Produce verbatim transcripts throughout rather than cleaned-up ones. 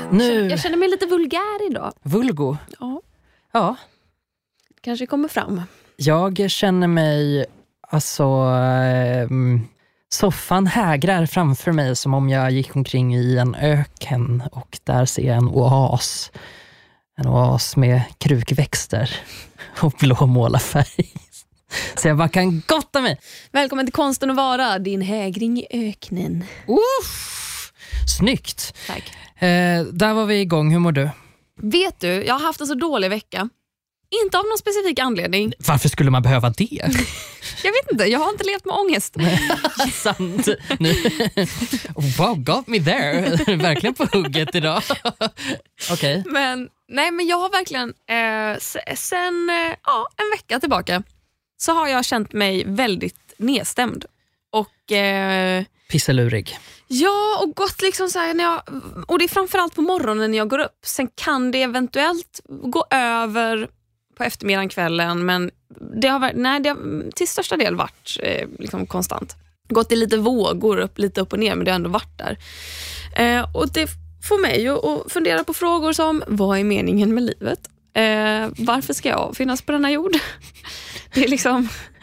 Nu... Jag känner mig lite vulgär idag. Vulgo? Ja. Ja. Kanske kommer fram. Jag känner mig, alltså, eh, soffan hägrar framför mig som om jag gick omkring i en öken och där ser jag en oas. En oas med krukväxter och blå målarfärg. Så jag bara kan gotta mig. Välkommen till Konsten att vara, din hägring i öknen. Uff, snyggt. Tack. Eh, där var vi igång, hur mår du? Vet du, jag har haft en så dålig vecka. Inte av någon specifik anledning. Varför skulle man behöva det? Jag vet inte, jag har inte levt med ångest. Sant. Nu. Wow, got me there. Verkligen på hugget idag. Okej. Okay. Men, nej, men jag har verkligen eh, sen eh, ja, en vecka tillbaka så har jag känt mig väldigt nedstämd. Och eh, pisselurig. Ja, och gått liksom så här när jag, och det är framförallt på morgonen när jag går upp. Sen kan det eventuellt gå över på eftermiddagen, kvällen, men det har varit, nej, det har till största del varit eh, liksom konstant. Gått i lite vågor, upp, lite upp och ner, men det har ändå varit där. Eh, och det får mig ju att fundera på frågor som, vad är meningen med livet? Eh, varför ska jag finnas på denna jord? Det är liksom,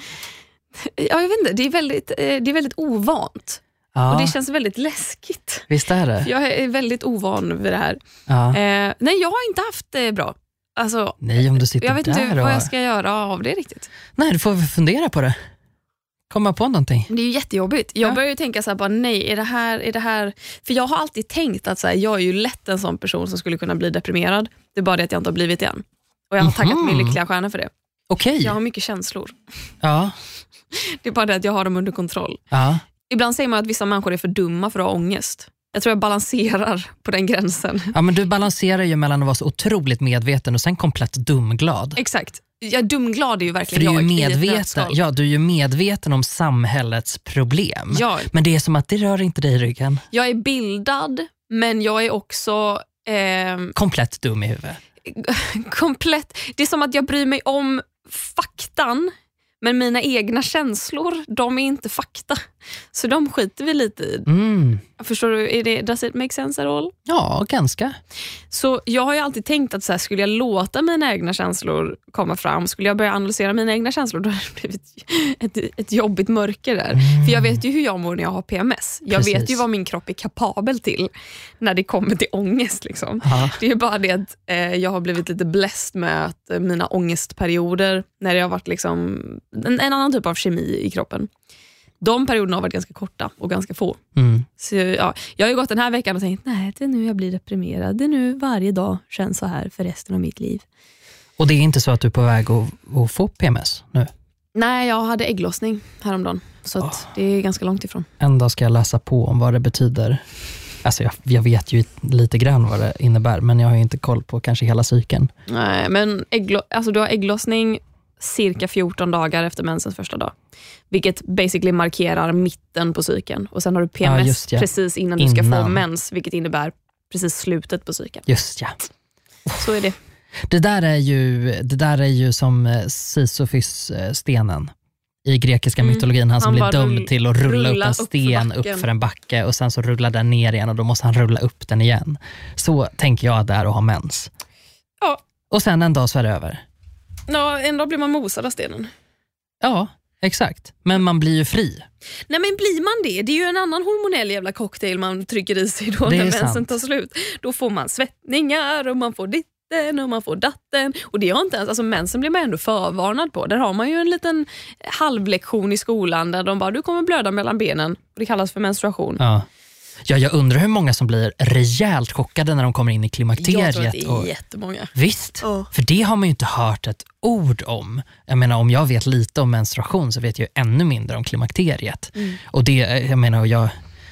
ja, jag vet inte, det är väldigt, eh, det är väldigt ovant. Ja. Och det känns väldigt läskigt. Visst är det. Jag är väldigt ovan vid det här. Ja. Eh, nej, jag har inte haft det bra. Alltså, nej, om du sitter jag vet där inte och... vad jag ska göra av det riktigt. Nej, du får fundera på det. Komma på någonting. Det är ju jättejobbigt. Jag ja. börjar ju tänka så här, bara, nej, är det här, är det här... För jag har alltid tänkt att så här, jag är ju lätt en sån person som skulle kunna bli deprimerad. Det är bara det att jag inte har blivit det än. Och jag har tackat mm-hmm. min lyckliga stjärna för det. Okej. Okay. Jag har mycket känslor. Ja. Det är bara det att jag har dem under kontroll. Ja. Ibland säger man att vissa människor är för dumma för att ha ångest. Jag tror jag balanserar på den gränsen. Ja, men du balanserar ju mellan att vara så otroligt medveten och sen komplett dumglad. Exakt. Jag är dumglad är ju verkligen för du är ju jag medveten, ja, du är ju medveten om samhällets problem. Ja. Men det är som att det rör inte dig i ryggen. Jag är bildad, men jag är också... Eh, komplett dum i huvudet. komplett. Det är som att jag bryr mig om faktan, men mina egna känslor, de är inte fakta. Så de skiter vi lite i. Mm. Förstår du? Är det, does it make sense at all? Ja, ganska. Så jag har ju alltid tänkt att så här, skulle jag låta mina egna känslor komma fram, skulle jag börja analysera mina egna känslor, då hade det blivit ett, ett jobbigt mörker där. Mm. För jag vet ju hur jag mår när jag har P M S. Jag Precis. vet ju vad min kropp är kapabel till när det kommer till ångest. Liksom. Det är ju bara det att eh, jag har blivit lite blessed med att eh, mina ångestperioder, när det har varit liksom en, en annan typ av kemi i kroppen, de perioderna har varit ganska korta och ganska få. Mm. Så ja, jag har ju gått den här veckan och tänkt, nej, det är nu jag blir deprimerad. Det är nu varje dag känns så här för resten av mitt liv. Och det är inte så att du är på väg att, att få P M S nu? Nej, jag hade ägglossning häromdagen. Så att oh. det är ganska långt ifrån. En dag ska jag läsa på om vad det betyder. Alltså jag, jag vet ju lite grann vad det innebär, men jag har ju inte koll på kanske hela cykeln. Nej, men ägglo- alltså du har ägglossning cirka fjorton dagar efter mensens första dag. Vilket basically markerar mitten på cykeln. Och sen har du P M S ja, just, ja. precis innan, innan du ska få mens, vilket innebär precis slutet på cykeln. Just ja. Så är det. Det där är ju, det där är ju som Sisyfos-stenen i grekiska mm. mytologin. Han som han blir dömd rull, till att rulla, rulla upp en sten upp för, upp för en backe och sen så rullar den ner igen och då måste han rulla upp den igen. Så tänker jag där och ha mens. Ja. Och sen en dag så är det över. Ja, en dag blir man mosad av stenen. Ja, exakt. Men man blir ju fri. Nej, men blir man det? Det är ju en annan hormonell jävla cocktail man trycker i sig då när mensen tar slut. Då får man svettningar och man får ditten och man får datten. Och det har inte ens, alltså mensen blir man ändå förvarnad på. Där har man ju en liten halvlektion i skolan där de bara, du kommer blöda mellan benen. Och det kallas för menstruation. Ja. Ja, jag undrar hur många som blir rejält chockade när de kommer in i klimakteriet. Jag tror att det är och... jättemånga. Visst, oh. för det har man ju inte hört ett ord om. Jag menar, om jag vet lite om menstruation så vet jag ju ännu mindre om klimakteriet. Mm. Och det, jag menar, jag...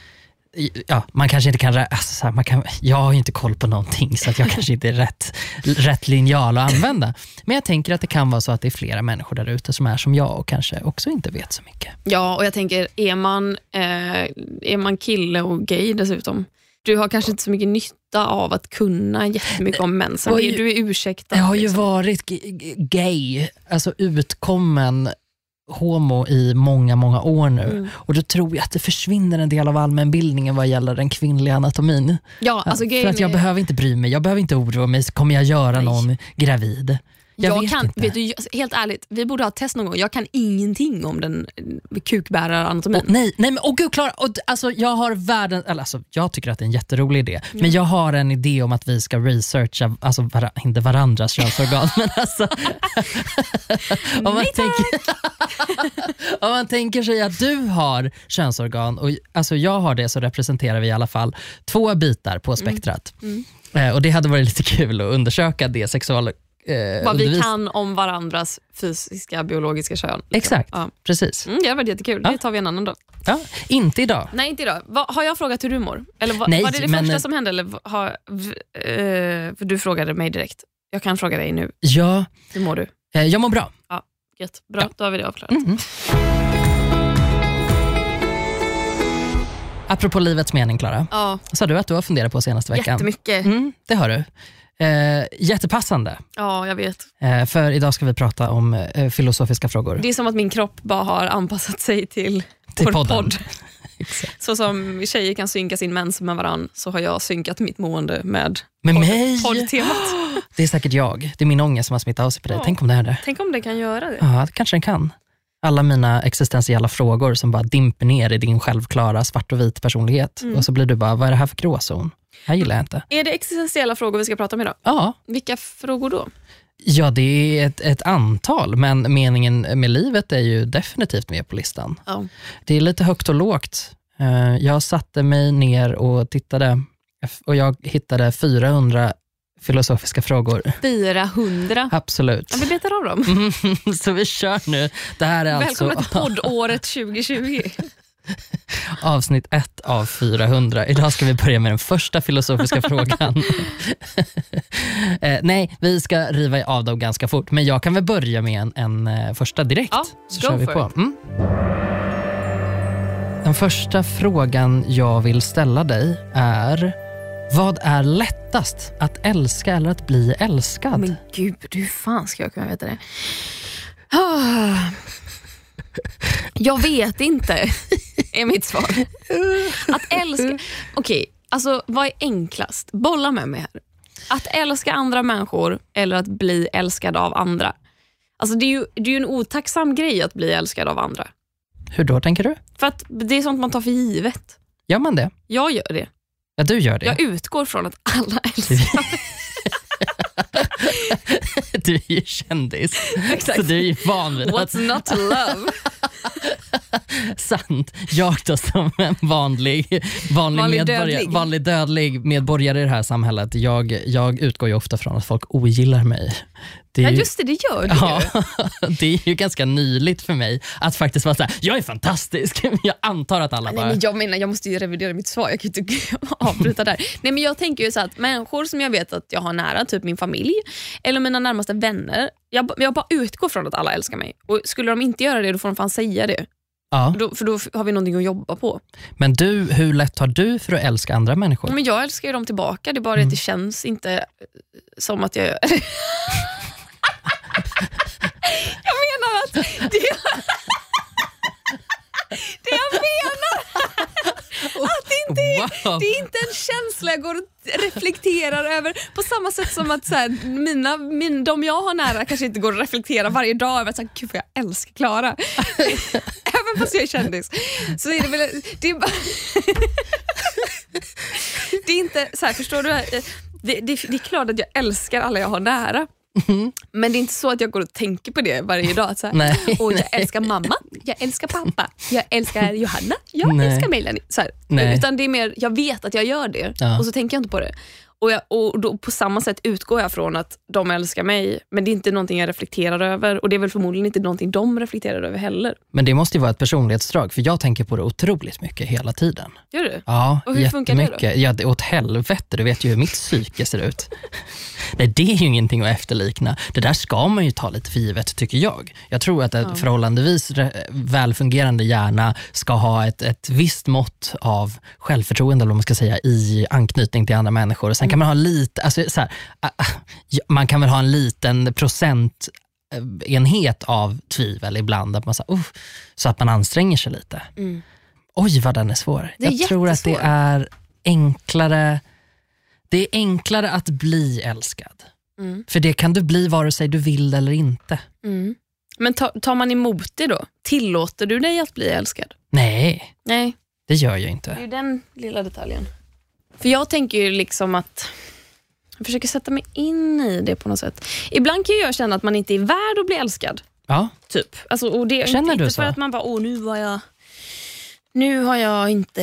Ja, man kanske inte kan, alltså så här, man kan, jag har ju inte koll på någonting så att jag kanske inte är rätt, rätt linjal att använda. Men jag tänker att det kan vara så att det är flera människor där ute som är som jag och kanske också inte vet så mycket. Ja, och jag tänker, är man, eh, är man kille och gay dessutom, du har kanske inte så mycket nytta av att kunna jättemycket om mensen. Du är ursäktad. Jag har ju liksom. varit g- gay, alltså utkommen homo i många, många år nu. Mm. Och då tror jag att det försvinner en del av allmänbildningen vad gäller den kvinnliga anatomin. Ja, alltså För att jag är... behöver inte bry mig, jag behöver inte oroa mig, så kommer jag göra Nej. någon gravid. Jag, jag vet kan, inte. vet du, helt ärligt, vi borde ha ett test någon gång. Jag kan ingenting om den kukbäraranatomin. Oh, nej, nej men åh gud Klara, och, alltså, jag har världen, eller, alltså, jag tycker att det är en jätterolig idé. Mm. Men jag har en idé om att vi ska researcha, alltså var, inte varandras könsorgan, men alltså om, man tänker, om man tänker sig att du har könsorgan och alltså, jag har det, så representerar vi i alla fall två bitar på spektrat. Mm. Mm. Eh, och det hade varit lite kul att undersöka det sexual Eh, Vad vi kan om varandras fysiska, biologiska kön. Liksom. Exakt, ja. precis. Mm, det har varit jättekul, ja. Det tar vi en annan dag. Ja, inte idag. Nej, inte idag. Va, har jag frågat hur du mår? Eller va, Nej, var det det men... första som hände? Eller har, eh, för du frågade mig direkt. Jag kan fråga dig nu. Ja. Hur mår du? Eh, jag mår bra. Ja, gött. Bra, ja. Då har vi det avklarat. Mm. Apropå livets mening, Klara. Ja. Sa du att du har funderat på senaste veckan? Jättemycket. Mm, det har du. Eh, jättepassande. Ja, jag vet. Eh, för idag ska vi prata om eh, filosofiska frågor. Det är som att min kropp bara har anpassat sig till, till vår podden. Podd. Så som tjejer kan synka sin mens med varann, så har jag synkat mitt mående med, med podd, mig. poddtemat. Det är säkert jag. Det är min ångest som har smittat av sig på dig. Ja. Tänk om det är det. Tänk om det kan göra det. Ja, kanske den kan. Alla mina existentiella frågor som bara dimper ner i din självklara svart och vit personlighet. Mm. Och så blir du bara, vad är det här för gråzon? Här gillar jag inte. Är det existentiella frågor vi ska prata om idag? Ja. Vilka frågor då? Ja, det är ett, ett antal. Men meningen med livet är ju definitivt med på listan. Ja. Det är lite högt och lågt. Jag satte mig ner och tittade. Och jag hittade fyrahundra filosofiska frågor. fyrahundra? Absolut. Ja, vi betar av dem. Mm, så vi kör nu. Det här är Välkommen alltså... till poddåret tjugo tjugo. Avsnitt ett av fyrahundra. Idag ska vi börja med den första filosofiska frågan. eh, nej, vi ska riva av dem ganska fort. Men jag kan väl börja med en, en uh, första direkt. Ja, så kör vi på. Mm. Den första frågan jag vill ställa dig är: vad är lättast, att älska eller att bli älskad? Men gud, hur fan ska jag kunna veta det? Oh. Jag vet inte, är mitt svar. Att älska... Okej, okay, alltså vad är enklast? Bolla med mig här. Att älska andra människor eller att bli älskad av andra? Alltså det är ju, det är ju en otacksam grej att bli älskad av andra. Hur då, tänker du? För att det är sånt man tar för givet. Gör man det? Jag gör det. Ja, du gör det. Jag utgår från att alla älskar. Du är ju kändis. Exakt. Så du är ju van vid What's not to love? Sant. Jag då som en vanlig, vanlig, vanlig, medborgare, dödlig. vanlig dödlig medborgare i det här samhället. Jag, jag utgår ju ofta från att folk ogillar mig. Det är ja ju, just det, det gör du. Ja, det är ju ganska nyligt för mig att faktiskt vara så här: jag är fantastisk. Jag antar att alla Nej, bara... men jag menar, jag måste ju revidera mitt svar. Jag kan ju inte avbryta där. Nej, men jag tänker ju så att människor som jag vet att jag har nära, typ min familj eller mina närmaste vänner, jag, jag bara utgår från att alla älskar mig. Och skulle de inte göra det, då får de fan säga det. Ja. Då, för då har vi någonting att jobba på. Men du, hur lätt har du för att älska andra människor? Men jag älskar ju dem tillbaka. Det är bara mm. att det känns inte som att jag gör. Jag menar att det, det jag menar att det inte är, wow. det är inte en känsla jag går och reflekterar över på samma sätt som att så här, mina, min, de jag har nära kanske inte går och reflektera varje dag över att så här, gud, jag älskar Klara. Även fast jag är kändis. Så är det väl, det är bara det är inte så här, förstår du? Det, det, det är klart att jag älskar alla jag har nära. Mm. Men det är inte så att jag går och tänker på det varje dag så här. Nej, och jag nej. älskar mamma, jag älskar pappa, jag älskar Johanna, jag nej. älskar Melanie så här. Utan det är mer, jag vet att jag gör det. Ja. Och så tänker jag inte på det. Och, jag, och då, på samma sätt utgår jag från att de älskar mig. Men det är inte någonting jag reflekterar över. Och det är väl förmodligen inte någonting de reflekterar över heller. Men det måste ju vara ett personlighetsdrag. För jag tänker på det otroligt mycket hela tiden. Gör du? Ja, och hur funkar det då? Ja, det åt helvete. Du vet ju hur mitt psyke ser ut. Nej, det är ju ingenting att efterlikna. Det där ska man ju ta lite för givet, tycker jag. Jag tror att ett ja. förhållandevis välfungerande hjärna ska ha ett, ett visst mått av självförtroende, eller vad man ska säga, i anknytning till andra människor. Sen kan man ha lite, alltså så här, man kan väl ha en liten procent enhet av tvivel ibland. Att man, så, uh, så att man anstränger sig lite. Mm. Oj, vad den är svår. Det är Jag tror att det är enklare det är enklare att bli älskad. Mm. För det kan du bli vare sig du vill eller inte. Mm. Men ta, tar man emot det då? Tillåter du dig att bli älskad? Nej. Nej. Det gör jag inte. Det är ju den lilla detaljen. För jag tänker ju liksom att jag försöker sätta mig in i det på något sätt. Ibland kan jag känna att man inte är värd att bli älskad. Ja. Typ. Alltså, och det är Känner inte du för så? att man bara, åh nu var jag nu har jag inte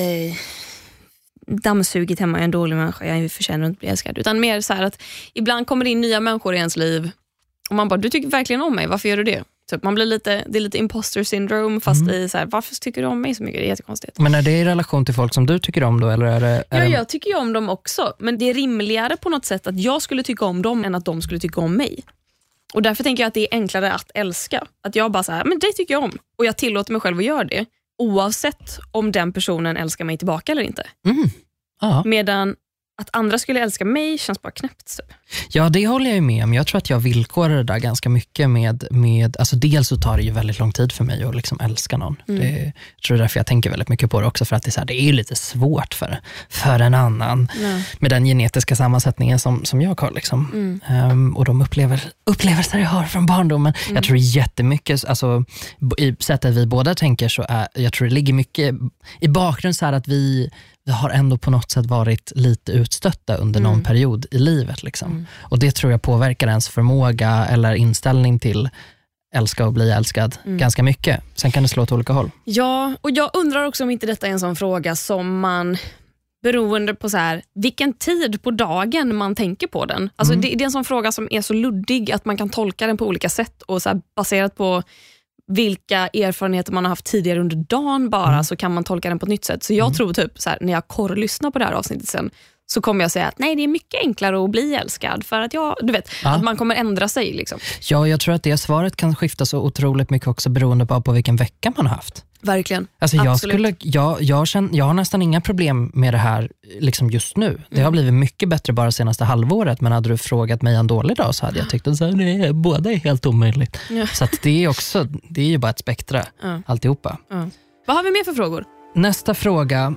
dammsugit hemma, jag är en dålig människa, jag förtjänar inte att bli älskad. Utan mer så här att ibland kommer det in nya människor i ens liv och man bara, du tycker verkligen om mig, varför gör du det? Typ, man blir lite, det är lite imposter syndrome fast mm. i så här, varför tycker du om mig så mycket? Det är jättekonstigt. Men är det i relation till folk som du tycker om då? Eller är det, är ja, det... jag tycker ju om dem också. Men det är rimligare på något sätt att jag skulle tycka om dem än att de skulle tycka om mig. Och därför tänker jag att det är enklare att älska. Att jag bara så här, men det tycker jag om. Och jag tillåter mig själv att göra det. Oavsett om den personen älskar mig tillbaka eller inte. Mm. Ja. Medan att andra skulle älska mig känns bara knäppt. Typ. Ja, det håller jag ju med om. Jag tror att jag villkorar det där ganska mycket med, med alltså dels så tar det ju väldigt lång tid för mig att liksom älska någon. Mm. Det, jag tror därför jag tänker väldigt mycket på det också, för att det är, så här, det är ju lite svårt för, för en annan mm. med den genetiska sammansättningen som, som jag har. Liksom. Mm. Um, och de upplever, upplevelser jag har från barndomen. Mm. Jag tror jättemycket, alltså, i sättet vi båda tänker så är, jag tror det ligger mycket i bakgrund så här att vi vi har ändå på något sätt varit lite utstötta under mm. någon period i livet. Liksom. Mm. Och det tror jag påverkar ens förmåga eller inställning till älska och bli älskad mm. ganska mycket. Sen kan det slå åt olika håll. Ja, och jag undrar också om inte detta är en sån fråga som man, beroende på så här, vilken tid på dagen man tänker på den. Alltså mm. det, det är en sån fråga som är så luddig att man kan tolka den på olika sätt och så här, baserat på vilka erfarenheter man har haft tidigare under dagen bara mm. så kan man tolka den på ett nytt sätt. Så jag mm. tror typ så här, när jag korrlyssnar på det här avsnittet sen så kommer jag säga att nej, det är mycket enklare att bli älskad för att jag, du vet, ja. att man kommer ändra sig liksom. Ja, jag tror att det svaret kan skifta så otroligt mycket också beroende på, på vilken vecka man har haft. Verkligen. Alltså jag, skulle, jag, jag, känner, jag har nästan inga problem med det här liksom just nu. Det mm. har blivit mycket bättre bara senaste halvåret, men hade du frågat mig en dålig dag så hade jag tyckt att så här, nej, båda är helt omöjligt. Ja. Så att det är också, det är ju bara ett spektra ja. alltihopa. Ja. Vad har vi mer för frågor? Nästa fråga.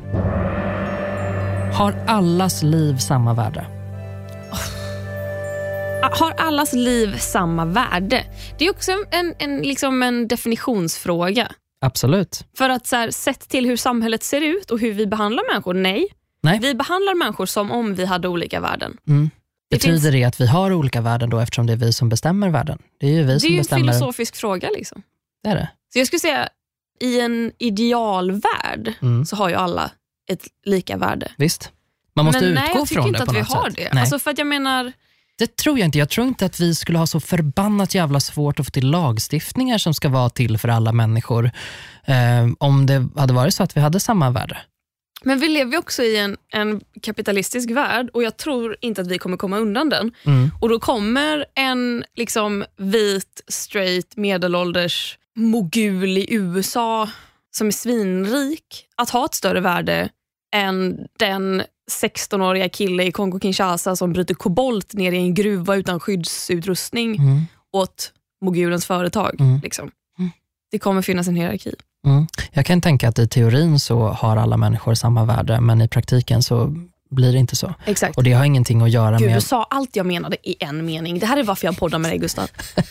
Har allas liv samma värde? Har allas liv samma värde? Det är också en, en, liksom en definitionsfråga. Absolut. För att så här, sett till hur samhället ser ut och hur vi behandlar människor, nej. nej. Vi behandlar människor som om vi hade olika värden. Mm. Det Betyder finns... det att vi har olika värden då eftersom det är vi som bestämmer världen? Det är ju vi det som är ju bestämmer... en filosofisk fråga liksom. Det är det. Så jag skulle säga, i en idealvärld mm. så har ju alla ett lika värde. Visst. Man måste Men utgå nej, jag från det på något sätt. Men nej, jag tycker inte att vi har sätt. det. Nej. Alltså för att jag menar... Det tror jag inte. Jag tror inte att vi skulle ha så förbannat jävla svårt att få till lagstiftningar som ska vara till för alla människor. Eh, om det hade varit så att vi hade samma värde. Men vi lever ju också i en, en kapitalistisk värld och jag tror inte att vi kommer komma undan den. Mm. Och då kommer en liksom vit, straight, medelålders mogul i U S A som är svinrik att ha ett större värde än den sexton-åriga kille i Kongo-Kinshasa som bryter kobolt ner i en gruva utan skyddsutrustning mm. åt mogulens företag. Mm. Liksom. Mm. Det kommer finnas en hierarki. Mm. Jag kan tänka att i teorin så har alla människor samma värde, men i praktiken så blir det inte så. Exakt. Och det har ingenting att göra Gud, med... du sa allt jag menade i en mening. Det här är varför jag poddar med dig, Gustav.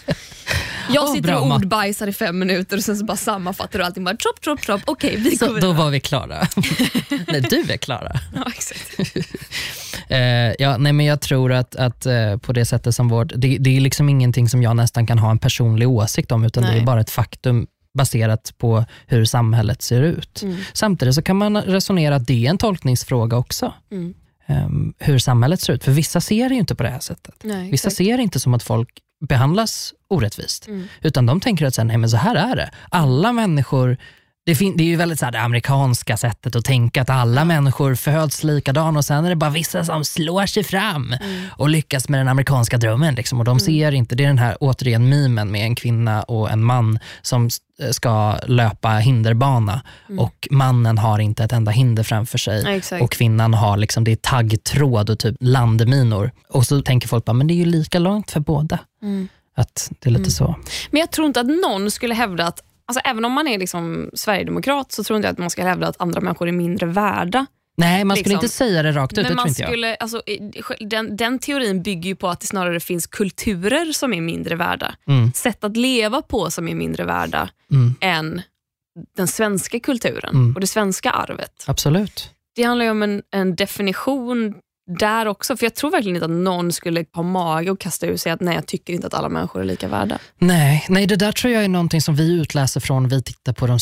Jag oh, sitter och ordbajsar i fem minuter och sen så bara sammanfattar du allting. Bara tropp, tropp, tropp. Okej, vi så går då var vi klara. Nej, du är klara. Ja, exakt. uh, ja, nej, men jag tror att, att uh, på det sättet som vårt... Det, det är liksom ingenting som jag nästan kan ha en personlig åsikt om, utan nej. Det är bara ett faktum baserat på hur samhället ser ut. Mm. Samtidigt så kan man resonera att det är en tolkningsfråga också. Mm. Um, hur samhället ser ut. För vissa ser det ju inte på det här sättet. Nej, vissa ser det inte som att folk behandlas orättvist. Mm. Utan de tänker att så här, nej, men så här är det. Alla människor... Det, fin- det är ju väldigt så här, det amerikanska sättet att tänka att alla mm. människor föds likadana och sen är det bara vissa som slår sig fram mm. och lyckas med den amerikanska drömmen. Liksom. Och de mm. ser inte, det är den här återigen mimen med en kvinna och en man som ska löpa hinderbana mm. och mannen har inte ett enda hinder framför sig ja, och kvinnan har liksom, det är taggtråd och typ landminor. Och så tänker folk bara, men det är ju lika långt för båda. Mm. Att det är lite Mm. så. Men jag tror inte att någon skulle hävda att, alltså även om man är liksom Sverigedemokrat, så tror inte jag att man ska hävda att andra människor är mindre värda. Nej, man skulle liksom. inte säga det rakt ut, Men det tror man inte jag. skulle, alltså, den, den teorin bygger ju på att det snarare finns kulturer som är mindre värda. Mm. Sätt att leva på som är mindre värda Mm. än den svenska kulturen Mm. och det svenska arvet. Absolut. Det handlar ju om en, en definition där också. För jag tror verkligen inte att någon skulle ha mage och kasta ur sig att nej, jag tycker inte att alla människor är lika värda. Nej, nej, det där tror jag är någonting som vi utläser från vi tittar på de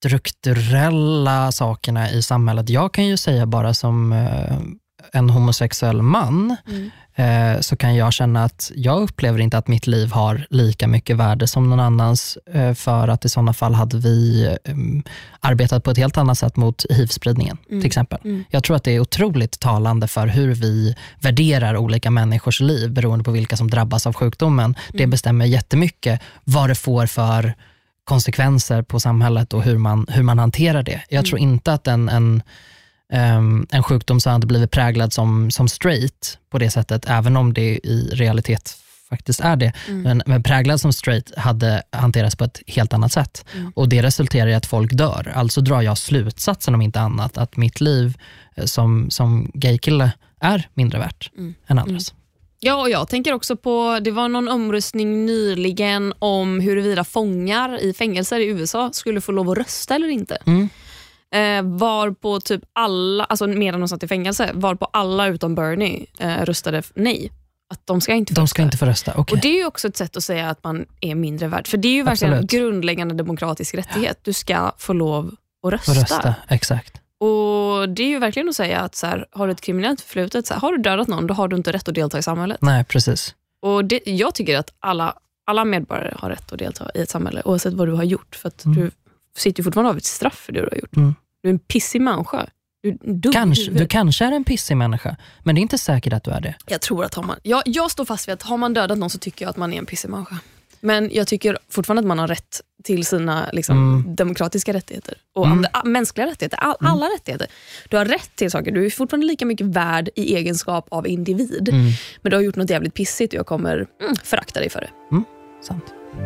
strukturella sakerna i samhället. Jag kan ju säga bara som eh, en homosexuell man Mm. eh, så kan jag känna att jag upplever inte att mitt liv har lika mycket värde som någon annans, eh, för att i sådana fall hade vi eh, arbetat på ett helt annat sätt mot H I V-spridningen Mm. till exempel. Mm. Jag tror att det är otroligt talande för hur vi värderar olika människors liv beroende på vilka som drabbas av sjukdomen. Det Mm. bestämmer jättemycket vad det får för konsekvenser på samhället och hur man, hur man hanterar det. Jag Mm. tror inte att en, en, um, en sjukdom som hade blivit präglad som, som straight på det sättet, även om det i realitet faktiskt är det, Mm. men, men präglad som straight hade hanterats på ett helt annat sätt. Mm. Och det resulterar i att folk dör. Alltså drar jag slutsatsen om inte annat att mitt liv eh, som, som gaykille är mindre värt Mm. än andras. Ja, och jag tänker också på, det var någon omröstning nyligen om huruvida fångar i fängelser i U S A skulle få lov att rösta eller inte. Mm. Eh, var på typ alla, alltså medan de satt i fängelse, var på alla utom Bernie eh, röstade f- nej. Att de ska inte få De ska rösta. inte få rösta, okej. Och det är ju också ett sätt att säga att man är mindre värd. För det är ju verkligen Absolut. en grundläggande demokratisk rättighet. Du ska få lov att rösta. Få rösta, exakt. Och det är ju verkligen att säga att så här, har du ett kriminellt förflutet, så här, har du dödat någon, då har du inte rätt att delta i samhället. Nej, precis. Och det, jag tycker att alla, alla medborgare har rätt att delta i ett samhälle, oavsett vad du har gjort. För att Mm. du sitter ju fortfarande av ett straff för det du har gjort. Mm. Du är en pissig människa. Du, är dum i Kanske, huvudet. du kanske är en pissig människa, men det är inte säkert att du är det. Jag tror att har man, jag, jag står fast vid att har man dödat någon så tycker jag att man är en pissig människa. Men jag tycker fortfarande att man har rätt till sina liksom, Mm. demokratiska rättigheter. Och Mm. andra, a- mänskliga rättigheter. All, alla rättigheter. Du har rätt till saker. Du är fortfarande lika mycket värd i egenskap av individ. Mm. Men du har gjort något jävligt pissigt och jag kommer mm, förakta dig för det. Sant.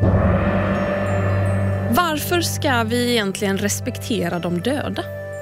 Varför ska vi egentligen respektera de döda?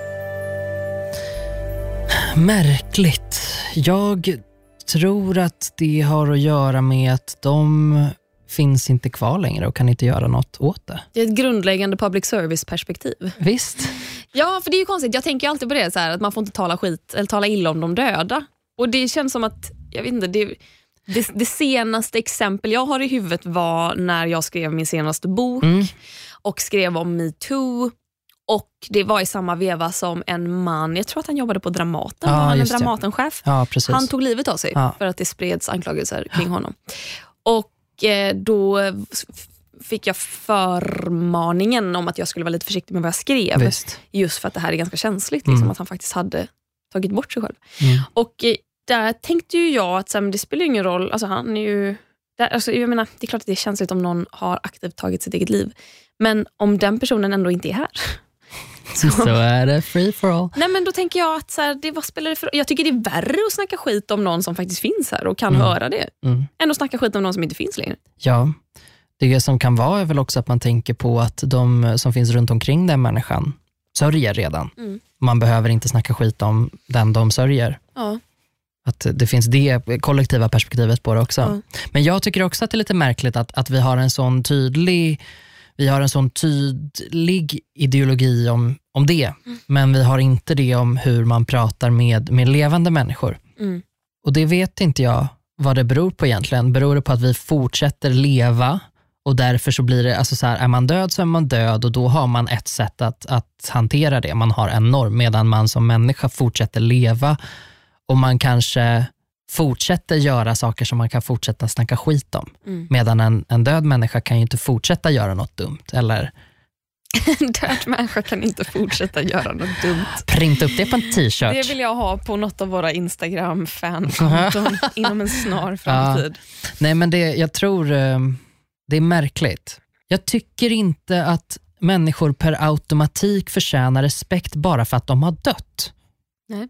Märkligt. Jag tror att det har att göra med att de finns inte kvar längre och kan inte göra något åt det. Det är ett grundläggande public service-perspektiv. Visst? Ja, för det är ju konstigt. Jag tänker alltid på det så här, att man får inte tala skit eller tala illa om de döda. Och det känns som att, jag vet inte, det, det, det senaste exempel jag har i huvudet var när jag skrev min senaste bok Mm. och skrev om MeToo. Och det var i samma veva som en man, jag tror att han jobbade på Dramaten, Ja, var han en just det. Dramatenchef. Ja, precis. Han tog livet av sig Ja. för att det spreds anklagelser kring honom. Och eh, då f- fick jag förmaningen om att jag skulle vara lite försiktig med vad jag skrev. Visst. Just för att det här är ganska känsligt, liksom, Mm. att han faktiskt hade tagit bort sig själv. Mm. Och eh, där tänkte ju jag att så här, men det spelar ingen roll, alltså han är ju där, alltså, jag menar, det är klart att det är känsligt om någon har aktivt tagit sitt eget liv. Men om den personen ändå inte är här. Så, så är det free for all. Nej, men då tänker jag att så här, det, vad spelar det för? Jag tycker det är värre att snacka skit om någon som faktiskt finns här och kan Mm. höra det. Mm. Än att snacka skit om någon som inte finns längre. Ja, det som kan vara är väl också att man tänker på att de som finns runt omkring den människan sörjer redan. Mm. Man behöver inte snacka skit om den de sörjer. Ja. Att det finns det kollektiva perspektivet på det också. Ja. Men jag tycker också att det är lite märkligt att, att vi har en sån tydlig vi har en sån tydlig ideologi om, om det. Mm. Men vi har inte det om hur man pratar med, med levande människor. Mm. Och det vet inte jag vad det beror på egentligen. Beror det på att vi fortsätter leva och därför så blir det, alltså så här, är man död så är man död och då har man ett sätt att, att hantera det. Man har en norm, medan man som människa fortsätter leva och man kanske fortsätter göra saker som man kan fortsätta snacka skit om. Mm. Medan en, en död människa kan ju inte fortsätta göra något dumt. Eller En död människa kan inte fortsätta göra något dumt. printa upp det på en t-shirt. Det vill jag ha på något av våra Instagram-fankonton inom en snar framtid. Nej, men det, jag tror eh, det är märkligt. Jag tycker inte att människor per automatik förtjänar respekt bara för att de har dött. Nej.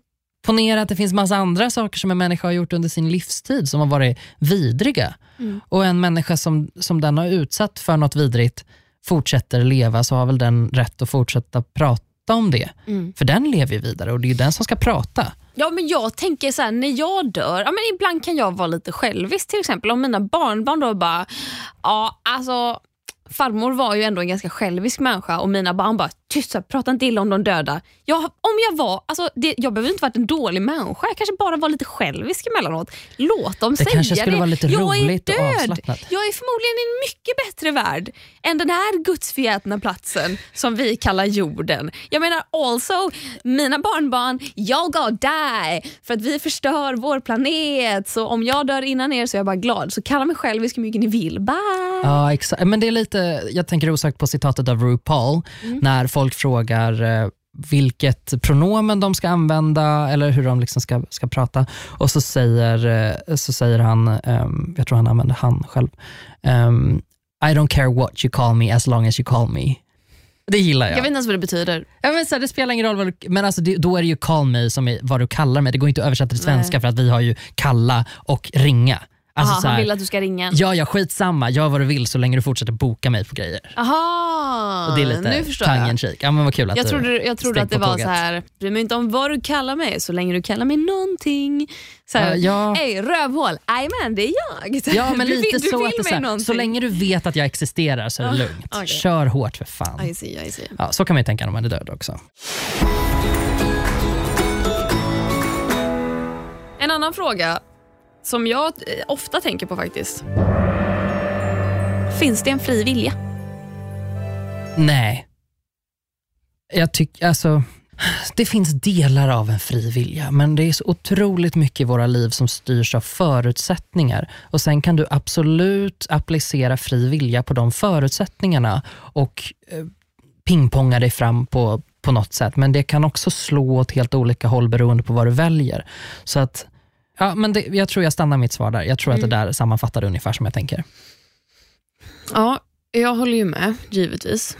ponera att det finns massa andra saker som en människa har gjort under sin livstid som har varit vidriga. Mm. Och en människa som, som den har utsatt för något vidrigt fortsätter leva, så har väl den rätt att fortsätta prata om det. Mm. För den lever ju vidare och det är ju den som ska prata. Ja, men jag tänker så här, när jag dör, ja, men ibland kan jag vara lite självisk, till exempel om mina barnbarn då bara, ja alltså farmor var ju ändå en ganska självisk människa och mina barn bara, tyst, prata inte illa om de döda. Jag, om jag var, alltså det, jag behöver inte varit en dålig människa, jag kanske bara var lite självisk emellanåt. Låt dem det säga det. Det kanske skulle vara lite jag roligt är död. Och avslappnat. Jag är förmodligen i en mycket bättre värld än den här gudsförgätna platsen som vi kallar jorden. Jag menar also, mina barnbarn, jag går die för att vi förstör vår planet. Så om jag dör innan er så är jag bara glad. Så kalla mig självisk hur mycket ni vill. Bye! Ja, exakt. Men det är lite, jag tänker osökt på citatet av RuPaul mm. när folk frågar eh, vilket pronomen de ska använda eller hur de liksom ska, ska prata. Och så säger, eh, så säger han, eh, jag tror han använder han själv, um, I don't care what you call me as long as you call me. Det gillar jag. Jag vet inte ens vad det betyder. Ja, men så här, det spelar ingen roll vad du, men alltså det, då är det ju call me som är vad du kallar mig. Det går inte att översätta till svenska. Nej. För att vi har ju kalla och ringa. Alltså, Aha, så här, han vill att du ska ringa. Ja, jag skitsamma. Gör vad du vill så länge du fortsätter boka mig på grejer. Aha, och det är lite nu förstår tongue in cheek. Ja, men vad kul att jag du trodde, jag trodde att det var tåget. Så här, bryr mig inte om vad du kallar mig så länge du kallar mig någonting. Så här, uh, ja. Ey, rövhål. Aj men det är jag. Ja, men du lite vill, så du att det, så, här, så länge du vet att jag existerar så är det uh, lugnt. Okay. Kör hårt för fan. I see, I see. Ja, så kan man ju tänka när man är död också. En annan fråga som jag ofta tänker på faktiskt. Finns det en fri vilja? Nej. Jag tycker, alltså, det finns delar av en fri vilja, men det är så otroligt mycket i våra liv som styrs av förutsättningar. Och sen kan du absolut applicera fri vilja på de förutsättningarna och eh, pingponga dig fram på, på något sätt. Men det kan också slå åt helt olika håll beroende på vad du väljer. Så att ja, men det, jag tror jag stannar mitt svar där. Jag tror mm. att det där sammanfattar ungefär som jag tänker. Ja, jag håller ju med, givetvis.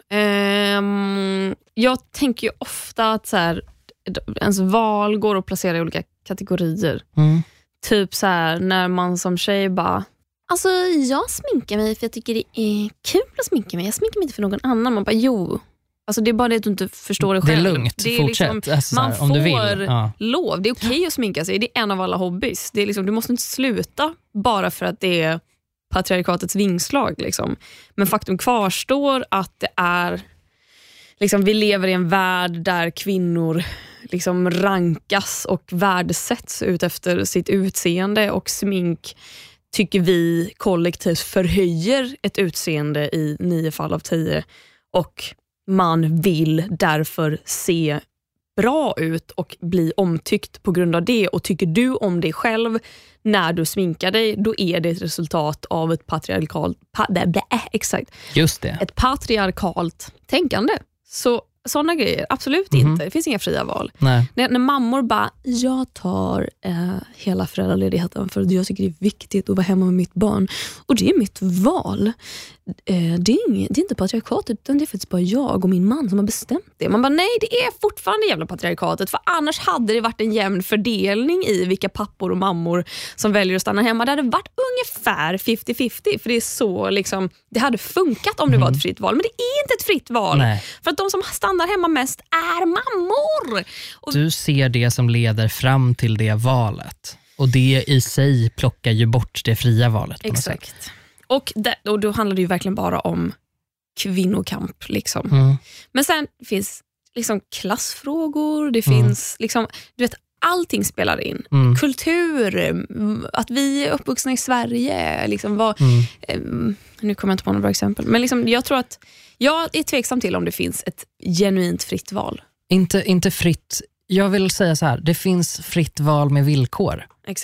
Um, jag tänker ju ofta att så här, ens val går att placera i olika kategorier. Mm. Typ så här, när man som tjej bara, alltså jag sminkar mig för jag tycker det är kul att sminka mig. Jag sminkar mig inte för någon annan. Man bara, jo. Alltså det är bara det att du inte förstår det själv. Det är lugnt, det är fortsätt. Liksom, alltså, man här, får om du vill. Ja. lov. Det är okej okay att sminka sig. Det är en av alla hobbys. Det är liksom, du måste inte sluta bara för att det är patriarkatets vingslag. Liksom. Men faktum kvarstår att det är liksom, vi lever i en värld där kvinnor liksom rankas och värdesätts ut efter sitt utseende, och smink tycker vi kollektivt förhöjer ett utseende i nio fall av tio, och man vill därför se bra ut och bli omtyckt på grund av det. Och tycker du om dig själv när du sminkar dig, då är det ett resultat av ett patriarkalt pa, blä, blä, exakt. Just det. Ett patriarkalt tänkande. Så sådana grejer, absolut mm-hmm. inte. Det finns inga fria val. Nej. När, när mammor bara, jag tar eh, hela föräldraledigheten för att jag tycker det är viktigt att vara hemma med mitt barn. Och det är mitt val. Eh, det, är inget, det är inte patriarkatet, utan det är faktiskt bara jag och min man som har bestämt det. Man bara, nej, det är fortfarande jävla patriarkatet. För annars hade det varit en jämn fördelning i vilka pappor och mammor som väljer att stanna hemma. Det hade varit ungefär femtio femtio. För det är så liksom, det hade funkat om det mm. var ett fritt val. Men det är inte ett fritt val. Nej. För att de som stannar hemma mest är mammor. Och du ser det som leder fram till det valet. Och det i sig plockar ju bort det fria valet på något sätt. Exakt. Och, det, och då handlar det ju verkligen bara om kvinnokamp. Liksom. Mm. Men sen finns liksom klassfrågor, det finns mm. liksom, du vet, allting spelar in. Mm. Kultur, att vi är uppvuxna i Sverige. Liksom, vad, mm. eh, nu kommer jag inte på några bra exempel. Men liksom, jag tror att jag är tveksam till om det finns ett genuint fritt val. Inte, inte fritt. Jag vill säga så här, det finns fritt val med villkor. Exakt.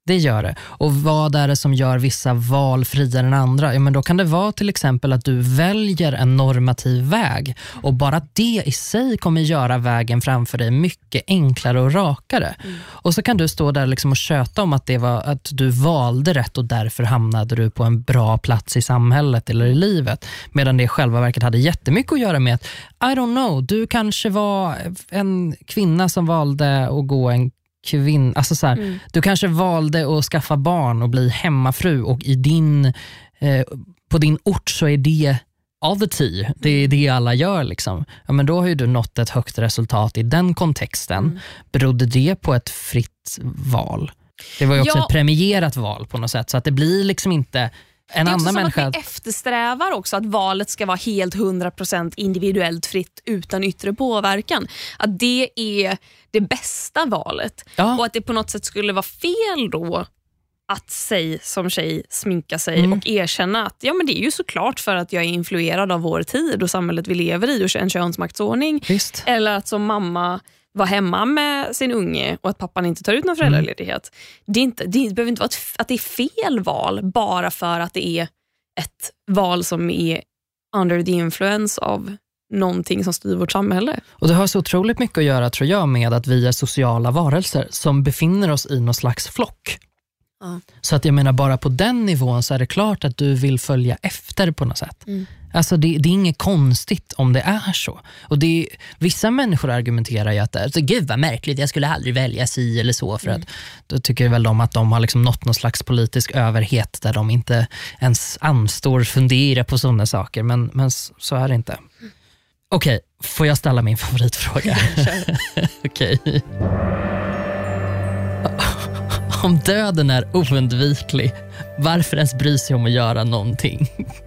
Det gör det. Och vad är det som gör vissa val friare än andra? Ja, men då kan det vara till exempel att du väljer en normativ väg. Och bara det i sig kommer göra vägen framför dig mycket enklare och rakare. Mm. Och så kan du stå där liksom och köta om att, det var, att du valde rätt och därför hamnade du på en bra plats i samhället eller i livet. Medan det i själva verket hade jättemycket att göra med att, I don't know, du kanske var en kvinna som valde att gå en kvinn, alltså så här, mm. du kanske valde att skaffa barn och bli hemmafru och i din eh, på din ort så är det all the tea, det är det alla gör liksom. Ja, men då har ju du nått ett högt resultat i den kontexten. Mm. Berodde det på ett fritt val? Det var ju också ja. ett premierat val på något sätt, så att det blir liksom inte en det är annan också människa. Att vi eftersträvar också att valet ska vara helt hundra procent individuellt fritt utan yttre påverkan. Att det är det bästa valet. Ja. Och att det på något sätt skulle vara fel då att sig som tjej sminka sig mm. och erkänna att ja, men det är ju såklart för att jag är influerad av vår tid och samhället vi lever i och en könsmaktsordning. Visst. Eller att som mamma var hemma med sin unge och att pappan inte tar ut någon föräldraledighet. Mm. Det, är inte, det behöver inte vara ett, att det är fel val bara för att det är ett val som är under the influence av någonting som styr vårt samhälle. Och det har så otroligt mycket att göra, tror jag, med att vi är sociala varelser som befinner oss i någon slags flock. Ja. Så att jag menar, bara på den nivån så är det klart att du vill följa efter på något sätt. Mm. Alltså det, det är inget konstigt om det är så. Och det är, vissa människor argumenterar ju att det är så, gud vad märkligt, jag skulle aldrig välja si eller så, för mm. att då tycker väl de att de har liksom nått någon slags politisk överhet där de inte ens anstår fundera på sådana saker, men, men så är det inte. Mm. Okej, okay, får jag ställa min favoritfråga? Okej. Okay. Om döden är oundviklig, varför ens bry sig om att göra någonting?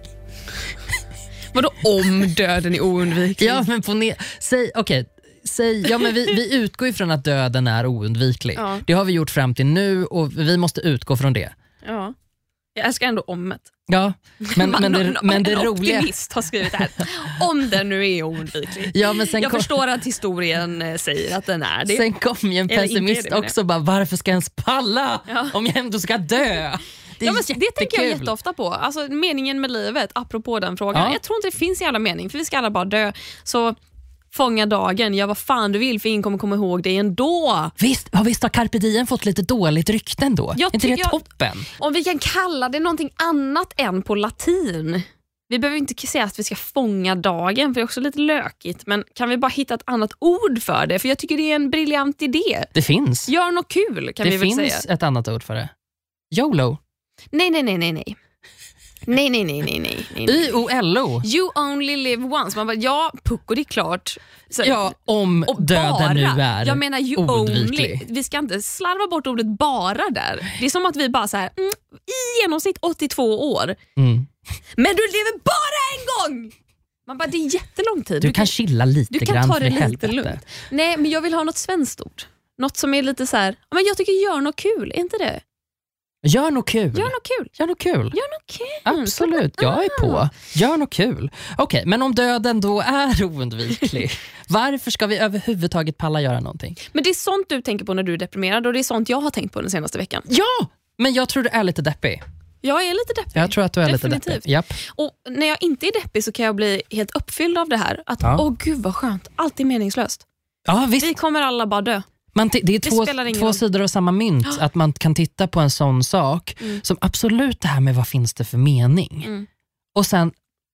Vadå om döden är oundviklig? Ja, men på ne- säg, okej, okay, säg, ja, men vi, vi utgår ifrån att döden är oundviklig. Ja. Det har vi gjort fram till nu och vi måste utgå från det. Ja. Jag älskar ändå ommet. Ja, men, Man, men det, en, men det en roliga... optimist har skrivit det här. Om den nu är oundviklig. Ja, men sen jag kom... förstår att historien säger att den är det. Sen kom ju en pessimist det, också bara, varför ska jag ens palla ja. om jag ändå ska dö? Det, ja, men det tänker jag jätteofta på. Alltså meningen med livet, apropå den frågan. Ja. Jag tror inte det finns en jävla mening, för vi ska alla bara dö. Så fånga dagen, ja vad fan du vill, för ingen kommer komma ihåg dig ändå. Visst, ja, visst har Carpe Diem fått lite dåligt rykten då? Jag inte det jag, toppen? Om vi kan kalla det någonting annat än på latin. Vi behöver inte säga att vi ska fånga dagen, för det är också lite lökigt. Men kan vi bara hitta ett annat ord för det? För jag tycker det är en briljant idé. Det finns. Gör något kul, kan det vi väl säga. Det finns ett annat ord för det. YOLO. Nej, nej, nej, nej, nej. Nej, nej, nej, nej, nej, nej. Y O L O. You only live once. Man bara, ja, pucko, det är klart. Så, ja, om döden bara, nu är jag menar you oundviklig. Only. Vi ska inte slarva bort ordet bara där. Det är som att vi bara så här, mm, i genomsnitt åttiotvå år. Mm. Men du lever bara en gång! Man bara, det är jättelång tid. Du, du kan chilla lite du kan grann ta det för lite lugnt. Nej, men jag vill ha något svenskt ord. Något som är lite så här, men jag tycker gör något kul, är inte det? Gör något kul. Gör något kul. Gör något kul. Gör något kul. Absolut, jag är på. Gör något kul. Okej, okay, men om döden då är oundviklig, varför ska vi överhuvudtaget palla göra någonting? Men det är sånt du tänker på när du är deprimerad, och det är sånt jag har tänkt på den senaste veckan. Ja, men jag tror du är lite deppig. Jag är lite deppig. Jag tror att du är Definitivt. lite deppig. Japp. Och när jag inte är deppig så kan jag bli helt uppfylld av det här. Att, åh ja. gud vad skönt. Allt är meningslöst. Ja, visst. Vi kommer alla bara dö. Man t- det är två, det två sidor av samma mynt. Oh. Att man kan titta på en sån sak mm. som absolut det här med vad finns det för mening. Mm. Och sen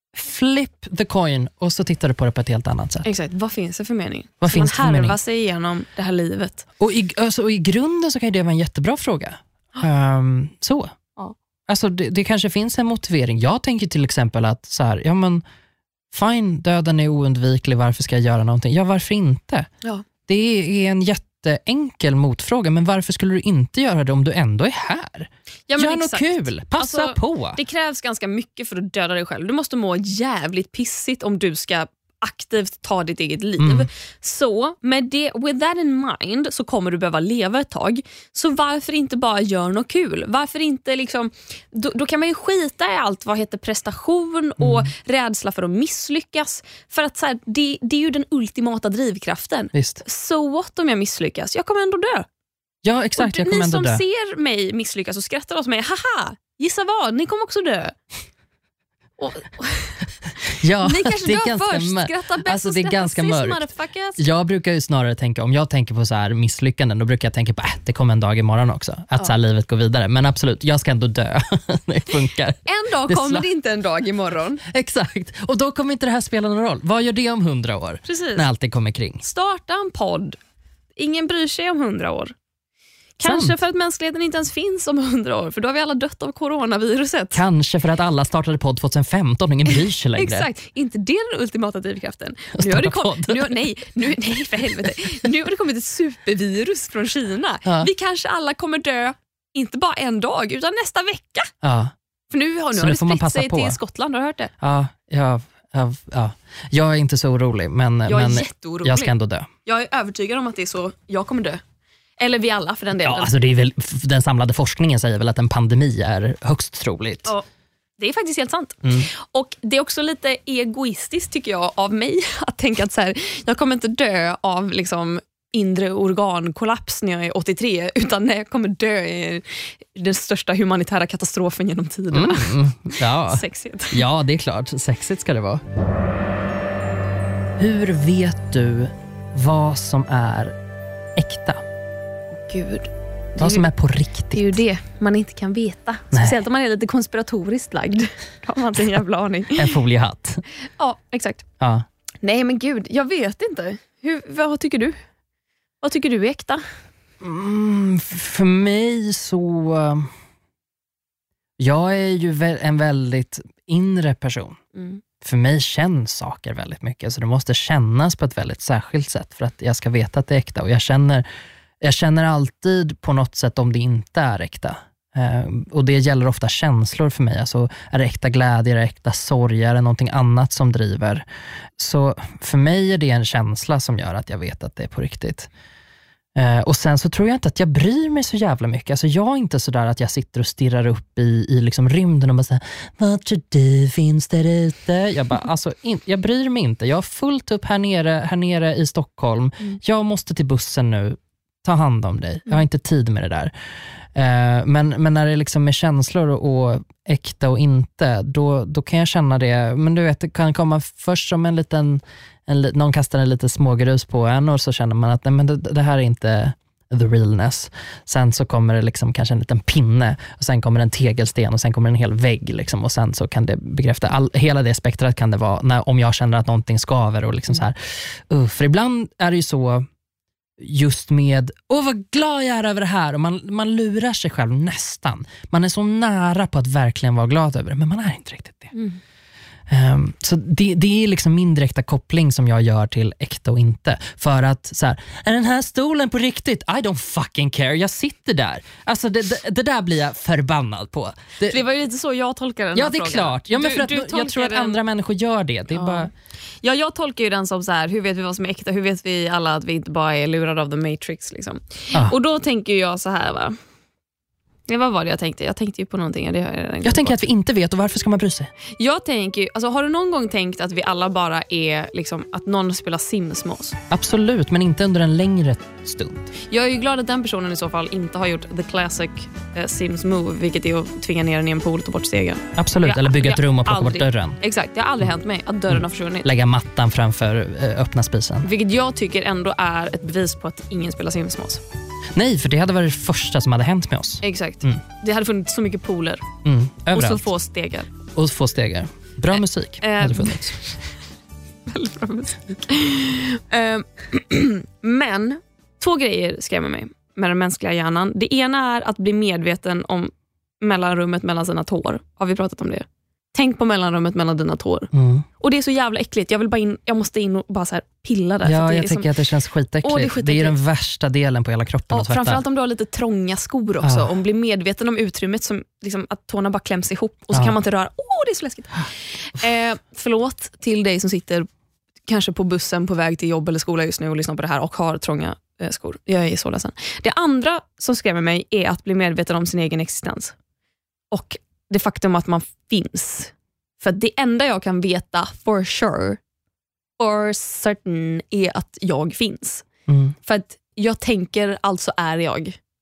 flip the coin och så tittar du på det på ett helt annat sätt. Exakt, vad finns det för mening? Vad finns man härvar sig igenom det här livet. Och i, alltså, och i grunden så kan det vara en jättebra fråga. Oh. Um, så. Oh. Alltså det, det kanske finns en motivering. Jag tänker till exempel att så här, ja men fine, döden är oundviklig, varför ska jag göra någonting? Ja, varför inte? Ja. Det är en jätteenkel motfråga, men varför skulle du inte göra det om du ändå är här? Ja, men Gör exakt. något kul, passa alltså, på. Det krävs ganska mycket för att döda dig själv. Du måste må jävligt pissigt om du ska aktivt ta ditt eget liv. Mm. Så med det, with that in mind så kommer du behöva leva ett tag. Så varför inte bara göra något kul? Varför inte liksom, då, då kan man ju skita i allt vad heter prestation och mm. rädsla för att misslyckas. För att så här, det, det är ju den ultimata drivkraften. Visst. Så what om jag misslyckas? Jag kommer ändå dö. Ja, exakt. Och jag kommer ni ändå som dö. ser mig misslyckas och skrattar åt mig, haha, gissa vad, ni kommer också dö. Och, Ja, ni kanske det är dör ganska först, mör- skratta bäst alltså, och det är skratta ganska sist, mörkt. motherfuckers. Jag brukar ju snarare tänka, om jag tänker på så här misslyckanden, då brukar jag tänka på att äh, det kommer en dag imorgon också. Att Ja. så här, livet går vidare. Men absolut, jag ska ändå dö. Det funkar. En dag Det kommer sla- det inte en dag imorgon. Exakt. Och då kommer inte det här spela någon roll. Vad gör det om hundra år? Precis. När allt det kommer kring. Starta en podd. Ingen bryr sig om hundra år. Kanske Sant. för att mänskligheten inte ens finns om hundra år, för då har vi alla dött av coronaviruset. Kanske för att alla startade podd tjugohundrafemton och ingen bryr sig längre. Exakt, inte det den ultimata drivkraften. Att Nu har det starta kom, podd. nu, nej, nu, nej, för helvete. Nu har det kommit ett supervirus från Kina. Ja. Vi kanske alla kommer dö, inte bara en dag, utan nästa vecka. Ja, För nu har, nu Så har nu det får man spritt passa sig på. till Skottland, har du hört det? ja, ja, ja, ja. Jag är inte så orolig, men, Jag är men jätteorolig. jag ska ändå dö. Jag är övertygad om att det är så jag kommer dö. Eller vi alla för den delen. Ja, alltså det är väl, den samlade forskningen säger väl att en pandemi är högst troligt. Ja, det är faktiskt helt sant. Mm. Och det är också lite egoistiskt tycker jag av mig att tänka att så här, jag kommer inte dö av liksom inre organkollaps när jag är åttiotre, utan när jag kommer dö i den största humanitära katastrofen genom tiderna. Mm. Ja. Sexigt. Ja, det är klart. Sexigt ska det vara. Hur vet du vad som är äkta? Gud. Vad som är på riktigt? Det är ju det man inte kan veta. Nej. Speciellt om man är lite konspiratoriskt lagd. Då har man inte en jävla aning. En foliehatt. Ja, exakt. Ja. Nej men gud, jag vet inte. Hur, vad tycker du? Vad tycker du är äkta? Mm, för mig så... Jag är ju vä- en väldigt inre person. Mm. För mig känns saker väldigt mycket. Så det måste kännas på ett väldigt särskilt sätt för att jag ska veta att det är äkta. Och jag känner, jag känner alltid på något sätt om det inte är äkta. Eh, och det gäller ofta känslor för mig. Alltså, är det äkta glädje, är det äkta sorg, är det någonting annat som driver? Så för mig är det en känsla som gör att jag vet att det är på riktigt. Eh, och sen så tror jag inte att jag bryr mig så jävla mycket. Alltså jag är inte så där att jag sitter och stirrar upp i, i liksom rymden och bara säger, vad tror du finns där ute? Jag bara, alltså in, jag bryr mig inte. Jag har fullt upp här nere, här nere i Stockholm. Mm. Jag måste till bussen nu. Ta hand om dig. Jag har inte tid med det där. Eh, men, men när det liksom är känslor och, och äkta och inte, då, då kan jag känna det. Men du vet, det kan komma först som en liten, en, någon kastar en lite smågrus på en och så känner man att nej, men det, det här är inte the realness. Sen så kommer det liksom kanske en liten pinne och sen kommer en tegelsten och sen kommer en hel vägg liksom, och sen så kan det bekräfta all, hela det spektrat kan det vara när, om jag känner att någonting skaver och liksom så här. Uh, för ibland är det ju så just med, åh vad glad jag är över det här, och man, man lurar sig själv nästan. Man är så nära på att verkligen vara glad över det, men man är inte riktigt det. Mm. Um, så det, det är liksom min direkta koppling som jag gör till äkta och inte. För att så här, är den här stolen på riktigt? I don't fucking care, jag sitter där. Alltså det, det, det där blir jag förbannad på. Det, Det var ju lite så jag tolkar den ja, här det är frågan. klart. Ja, men Du- för att du jag tolkar tror att den- andra människor gör det. Det är Ja. bara... Ja, jag tolkar ju den som så här, hur vet vi vad som är äkta? Hur vet vi alla att vi inte bara är lurade av The Matrix? Liksom? Ah. Och då tänker jag så här, va? Ja, vad var det jag tänkte? Jag tänkte ju på någonting. Det har jag redan glömt Jag tänker bort. att vi inte vet, och varför ska man bry sig? Jag tänker, ju- alltså, har du någon gång tänkt att vi alla bara är liksom, att någon spelar Sims med oss? Absolut, men inte under en längre stund. Jag är ju glad att den personen i så fall inte har gjort the classic eh, Sims move, vilket är att tvinga ner den i en pool och ta bort stegen. Absolut, Jag- eller bygga ett jag rum och plocka bort aldrig- dörren. Exakt, det har aldrig hänt mig att dörren har försvunnit. Lägga mattan framför eh, öppna spisen. Vilket jag tycker ändå är ett bevis på att ingen spelar Sims med oss. Nej, för det hade varit det första som hade hänt med oss. Exakt. Mm. Det hade funnits så mycket pooler Mm, och överallt. så få stegar. Och få stegar. Bra musik eh, hade funnits. Väldigt bra musik. Eh, Men två grejer skrämmer mig med den mänskliga hjärnan. Det ena är att bli medveten om mellanrummet mellan sina tår. Har vi pratat om det? Tänk på mellanrummet mellan dina tår. Mm. Och det är så jävla äckligt. Jag vill bara in, jag måste in och bara så här pilla där. för Ja, att det jag är tycker som, att det känns skitäckligt. Åh, det är det, skitäckligt. är ju den värsta delen på hela kroppen ja, att tvätta. framförallt om du har lite trånga skor också. Ah. Om bli medveten om utrymmet som liksom, att tårna bara kläms ihop och så Ah. kan man inte röra. Åh, det är så läskigt. Eh, förlåt till dig som sitter kanske på bussen på väg till jobb eller skola just nu och lyssnar på det här och har trånga eh, skor. Jag är så ledsen. Det andra som skrämmer mig är att bli medveten om sin egen existens. Och det faktum att man finns. För att det enda jag kan veta for sure, for certain, är att jag finns. Mm. För att jag tänker, alltså är jag.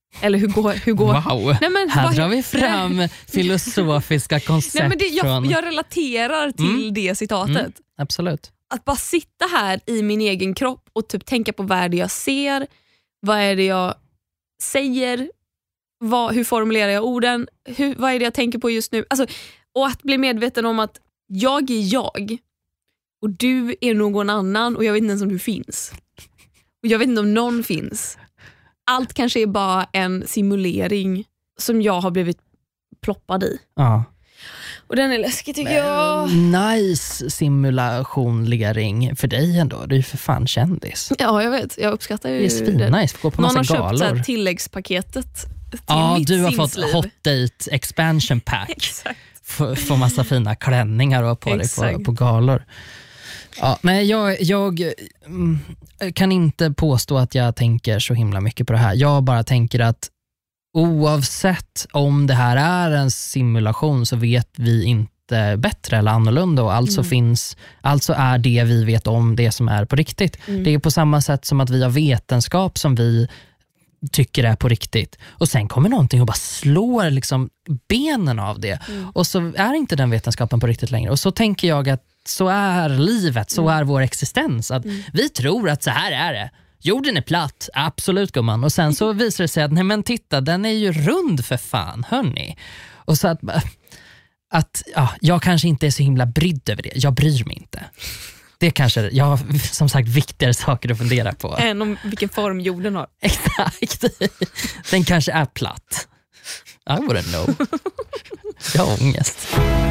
Eller hur går... Hur går Wow, nej, men, här bara, drar vi fram filosofiska koncept. Nej, men det, jag, från... jag relaterar till mm. det citatet. Mm, absolut. Att bara sitta här i min egen kropp och typ tänka på vad är det jag ser, vad är det jag säger, vad, hur formulerar jag orden, hur, vad är det jag tänker på just nu. Alltså, och att bli medveten om att jag är jag och du är någon annan och jag vet inte ens om du finns. Och jag vet inte om någon finns. Allt kanske är bara en simulering som jag har blivit ploppad i. Ja. Och den är läskig tycker Men, jag. Nice simulationering för dig ändå. Du är ju för fan kändis. Ja, jag vet. Jag uppskattar ju det. är svinnice. Gå på massa någon har galor. köpt så här tilläggspaketet till ja, mitt du har simsliv. fått hot date expansion pack. Exakt. Får massa fina klänningar och på dig på, på galor. Ja, nej, jag, jag mm, kan inte påstå att jag tänker så himla mycket på det här. Jag bara tänker att oavsett om det här är en simulation så vet vi inte bättre eller annorlunda och alltså, mm. finns, alltså är det vi vet om det som är på riktigt. Mm. Det är på samma sätt som att vi har vetenskap som vi tycker är på riktigt och sen kommer någonting och bara slår liksom benen av det mm. och så är inte den vetenskapen på riktigt längre och så tänker jag att så är livet, så mm. är vår existens att mm. vi tror att så här är det. Jorden är platt, absolut gumman. Och sen så visar det sig att nej men titta, den är ju rund för fan, hörni. Och så att, att ja, jag kanske inte är så himla brydd över det. Jag bryr mig inte. Det kanske, jag har som sagt viktigare saker att fundera på. Än om vilken form jorden har. Exakt. Den kanske är platt. I wouldn't know. Jag har ångest.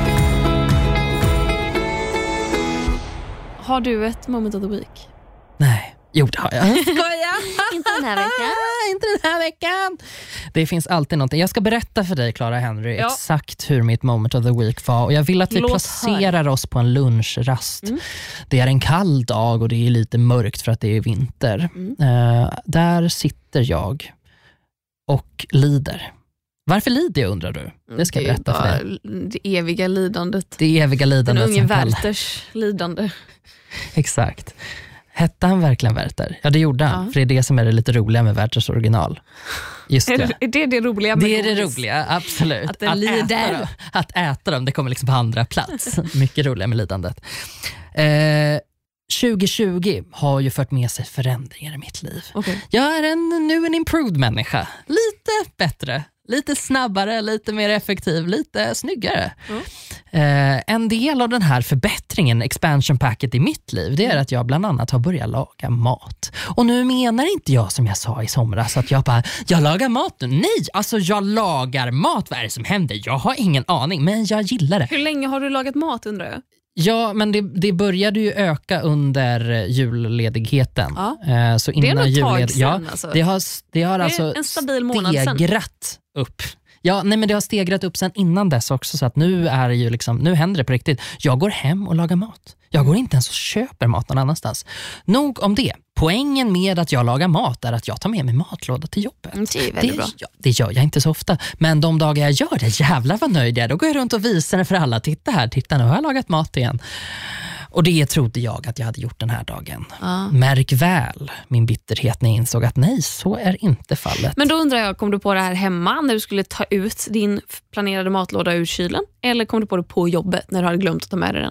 Har du ett moment of the week? Nej. Jo, det har jag. Inte den här veckan. Inte den här veckan. Det finns alltid någonting. Jag ska berätta för dig, Clara Henry, ja. exakt hur mitt moment of the week var. Och jag vill att vi Låt placerar hör. oss på en lunchrast. Mm. Det är en kall dag och det är lite mörkt för att det är vinter. Mm. Uh, där sitter jag och lider. Varför lider jag, undrar du? Det ska jag berätta för dig. Det eviga lidandet. Det eviga lidandet. Den unge Werthers lidande. Exakt. Hette han verkligen Werther? Ja, det gjorde han. Ja. För det är det som är det lite roliga med Werthers original. Just det. Är, det, är det det roliga med Det är det roliga, absolut. Att, att, äta dem, att äta dem, det kommer liksom på andra plats. Mycket roligare med lidandet. Eh, tjugo tjugo har ju fört med sig förändringar i mitt liv. Okay. Jag är en, nu en improved människa. Lite bättre. Lite snabbare, lite mer effektiv, lite snyggare. Mm. Eh, en del av den här förbättringen, expansion packet i mitt liv, det är att jag bland annat har börjat laga mat. Och nu menar inte jag som jag sa i somras att jag bara, jag lagar mat nu. Nej, alltså jag lagar mat. Vad är det som händer? Jag har ingen aning, men jag gillar det. Hur länge har du lagat mat, undrar jag? Ja, men det, det började ju öka under julledigheten. Ja. Eh, så innan det är något tag sedan, ja, alltså. Det har, det har det alltså en stabil månad stegrat sedan. upp. Ja, nej, men det har stegrat upp sen innan dess också, så att nu är det ju liksom, nu händer det på riktigt. Jag går hem och lagar mat. Jag går inte ens och köper mat någon annanstans. Nog om det. Poängen med att jag lagar mat är att jag tar med mig matlåda till jobbet. Mm, det är väldigt det, bra. Ja, det gör jag inte så ofta. Men de dagar jag gör det, jävlar vad nöjd jag är. Då går jag runt och visar det för alla. Titta här, titta nu har jag lagat mat igen. Och det trodde jag att jag hade gjort den här dagen. Ah. Märk väl min bitterhet när jag insåg att nej, så är inte fallet. Men då undrar jag, kom du på det här hemma när du skulle ta ut din planerade matlåda ur kylen? Eller kom du på det på jobbet när du hade glömt att ta med dig den?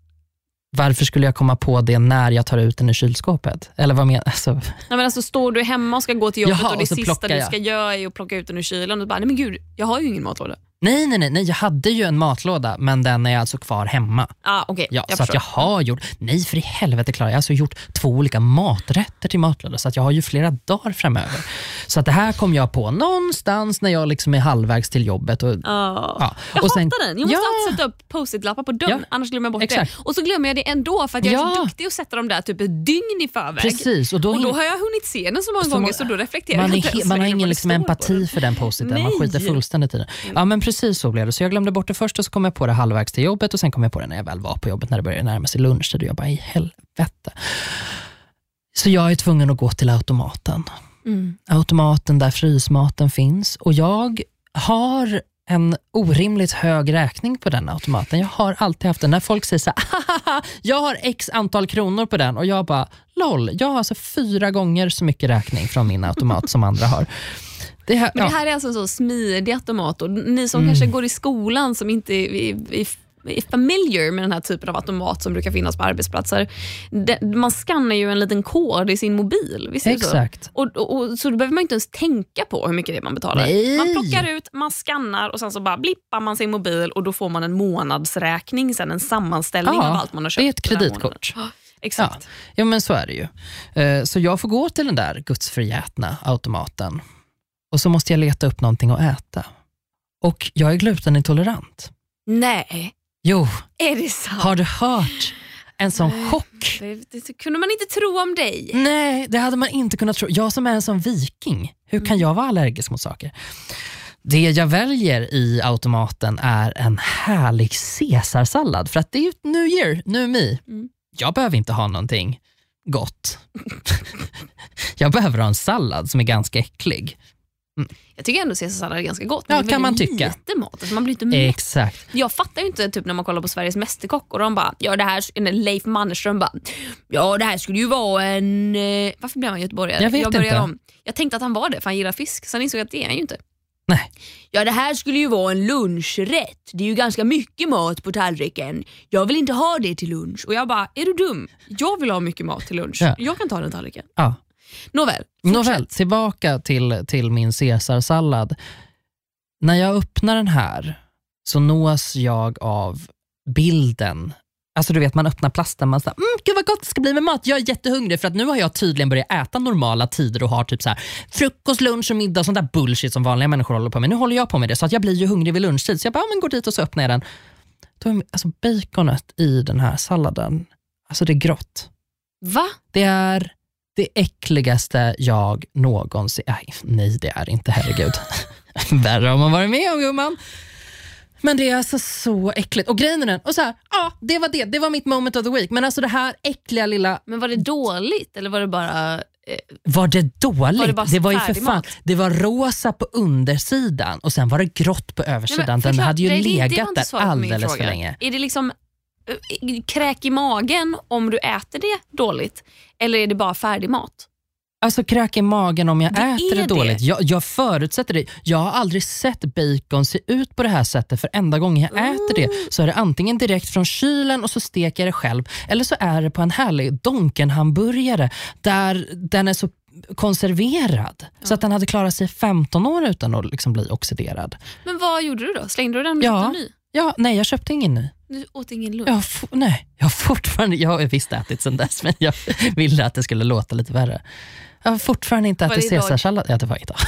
Varför skulle jag komma på det när jag tar ut den i kylskåpet? Eller vad menar alltså... Nej, men alltså står du hemma och ska gå till jobbet Jaha, och det och sista du jag. ska göra är att plocka ut den ur kylen och bara, nej men gud, jag har ju ingen matlåda. Nej, nej, nej, nej, jag hade ju en matlåda, men den är alltså kvar hemma. Ah, okay. Ja, jag så att jag har gjort, nej för i helvete Klara, jag har alltså gjort två olika maträtter till matlåda, så att jag har ju flera dagar framöver. Så att det här kom jag på någonstans när jag liksom är halvvägs till jobbet. Och, oh. ja. Jag och sen, hatar den, jag måste ja. alltid sätta upp post-it-lappar på dörren, ja. annars glömmer jag bort Exakt. det. Och så glömmer jag det ändå för att jag är ja. så duktig att sätta dem där typ ett dygn i förväg. Precis, och då, och då har jag hunnit se den så många så gånger så då reflekterar man jag inte. Man har ingen liksom empati för den post-iten, man skiter fullständigt i den. Ja, men precis så blev det. Så jag glömde bort det först och så kom jag på det halvvägs till jobbet och sen kom jag på det när jag väl var på jobbet när det började närma sig lunch, så jag bara i helvete. Så jag är tvungen att gå till automaten. Mm. Automaten där frysmaten finns, och jag har en orimligt hög räkning på den automaten. Jag har alltid haft den. När folk säger så här, jag har x antal kronor på den, och jag bara, lol, jag har alltså fyra gånger så mycket räkning från min automat som andra har. Det här, Men det ja. här är alltså en så smidig automat. Och ni som Mm. kanske går i skolan som inte är, är, är, är familiar med den här typen av automat som brukar finnas på arbetsplatser. Det, man skannar ju en liten kod i sin mobil. Visst är det Exakt. Så? Och, och, och, så då behöver man inte ens tänka på hur mycket det är man betalar. Nej. Man plockar ut, man skannar och sen så bara blippar man sin mobil och då får man en månadsräkning, sen en sammanställning Ja, av allt man har köpt. det är ett den här kreditkort. månaden. Exakt. Ja. ja, men så är det ju. Eh, Så jag får gå till den där gudsförgätna automaten. Och så måste jag leta upp någonting att äta. Och jag är glutenintolerant. Nej, Jo, är det sant? har du hört en sån chock? Det, det kunde man inte tro om dig. Nej, det hade man inte kunnat tro. Jag som är en sån viking, hur kan jag vara allergisk mot saker? Det jag väljer i automaten är en härlig caesarsallad. För att det är ju ett new year, new me. Mm. Jag behöver inte ha någonting gott. Jag behöver ha en sallad som är ganska äcklig. Jag tycker ändå caesarsallad är ganska gott. Ja, men det är kan man väldigt tycka. lite mat. Alltså man blir inte mätt. Exakt. Jag fattar ju inte typ när man kollar på Sveriges Mästerkock och de bara, ja det här, Leif Mannerström bara, ja det här skulle ju vara en, eh, varför blev han göteborgare? Jag vet jag började inte. Om. Jag tänkte att han var det för han gillar fisk, sen insåg jag att det är han ju inte. Nej. Ja det här skulle ju vara en lunchrätt. Det är ju ganska mycket mat på tallriken. Jag vill inte ha det till lunch. Och jag bara, är du dum? Jag vill ha mycket mat till lunch. Ja. Jag kan ta den tallriken. Ja. Nåväl, Nåväl, tillbaka till, till min caesarsallad. När jag öppnar den här så nås jag av bilden. Alltså du vet, man öppnar plasten, man säger, mm, gud vad gott det ska bli med mat. Jag är jättehungrig för att nu har jag tydligen börjat äta normala tider och har typ så här frukost, lunch och middag och sånt där bullshit som vanliga människor håller på med. Nu håller jag på med det så att jag blir ju hungrig vid lunchtid. Så jag bara, ja, men går dit och så öppnar jag den. Då är, alltså baconet i den här salladen, alltså det är grått. Va? Det är det äckligaste jag någonsin... Nej, nej det är inte, herregud. Värre har man varit med om, gumman. Men det är alltså så äckligt. Och grejen är den, och så här, ja, det var det. Det var mitt moment of the week. Men alltså det här äckliga lilla... Men var det dåligt eller var det bara... Eh, Var det dåligt? Var det bara det var ju för färdig fan, mat? det var rosa på undersidan och sen var det grått på översidan. Nej, men Den förklara, hade ju det- det- det var legat inte där svar på min alldeles för fråga. länge. Är det liksom eh, kräk i magen om du äter det dåligt? Eller är det bara färdig mat? Alltså kräk i magen om jag Det äter är det det. dåligt. Jag, jag förutsätter det. Jag har aldrig sett bacon se ut på det här sättet. För enda gången jag äter det så är det antingen direkt från kylen och så steker jag det själv. Eller så är det på en härlig Donken-hamburgare där den är så konserverad. Ja. Så att den hade klarat sig femton år utan att liksom bli oxiderad. Men vad gjorde du då? Slängde du den och Ja. köpte en ny? Ja, nej jag köpte ingen ny. Du åt ingen lunch? Jag, f- nej, jag har fortfarande, jag har visst ätit sen dess men jag ville att det skulle låta lite värre. Jag har fortfarande inte Var ätit det idag? caesarsallad. Ja, det var idag.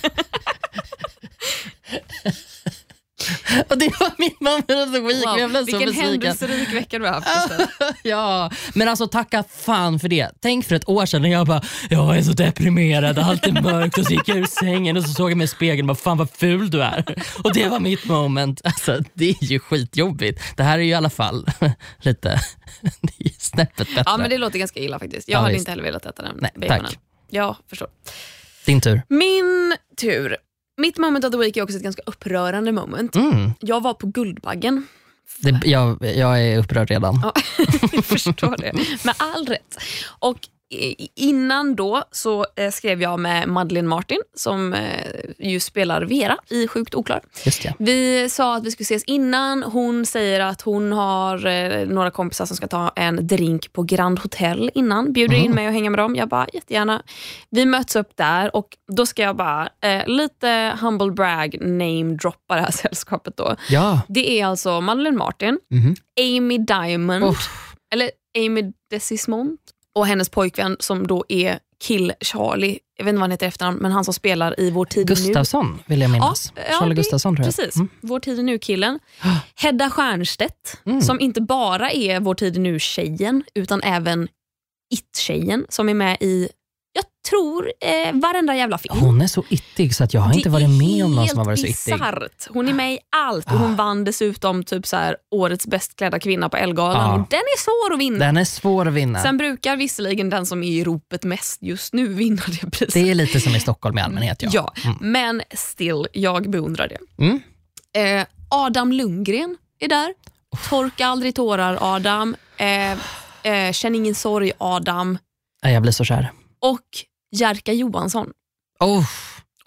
Och det var min moment of the week. Wow, Jag blev så vilken besviken. händelserik vecka du har haft. Ja, men alltså tacka fan för det. Tänk för ett år sedan när jag bara, jag är så deprimerad, allt är mörkt och så gick jag ur sängen och så såg jag mig i spegeln och bara, fan vad ful du är. Och det var mitt moment. Alltså det är ju skitjobbigt. Det här är ju i alla fall lite det är snäppet bättre. Ja, men det låter ganska illa faktiskt. Jag Ja, hade visst. inte heller velat äta den Nej, baconen. tack. Ja, förstår. Din tur. Min tur. Mitt moment of the week är också ett ganska upprörande moment. Mm. Jag var på Guldbaggen. Det, jag, jag är upprörd redan. Ja, jag förstår det. Med all rätt. Och i- innan då så eh, skrev jag med Madeleine Martin som eh, ju spelar Vera i Sjukt oklar. Just det. Vi sa att vi skulle ses innan. Hon säger att hon har eh, några kompisar som ska ta en drink på Grand Hotel innan. Bjuder in Mm. mig och hänga med dem. Jag bara, jättegärna. Vi möts upp där och då ska jag bara eh, lite humble brag name droppa det här sällskapet då. Ja. Det är alltså Madeleine Martin, Mhm. Amy Diamond, Oh. eller Amy Desismond och hennes pojkvän som då är Kill Charlie. Jag vet inte vad han heter i efternamn, men han som spelar i Vår tid är nu. Gustafsson vill jag minnas. Ja, ja, Charlie det- Gustafsson tror jag. Precis, Mm. Vår tid är nu-killen. Hedda Stiernstedt, Mm. som inte bara är Vår tid är nu-tjejen, utan även It-tjejen som är med i, jag tror, eh, varenda jävla film. Hon är så ittig så att jag har inte Det varit är med om någon helt som har varit så ittig. bisarrt. Hon är med i allt och hon Ah. vann dessutom typ så här, årets bäst klädda kvinna på Ellegalan. Ah. Och den är svår att vinna. Den är svår att vinna. Sen brukar visserligen den som är i ropet mest just nu vinna det priset. Det är lite som i Stockholm i allmänhet. Ja. Ja, Mm. men still, jag beundrar det. Mm. Eh, Adam Lundgren är där. Torka aldrig tårar, Adam. Eh, eh, känn ingen sorg, Adam. Nej, jag blir så kär. Och Jerka Johansson. Oh.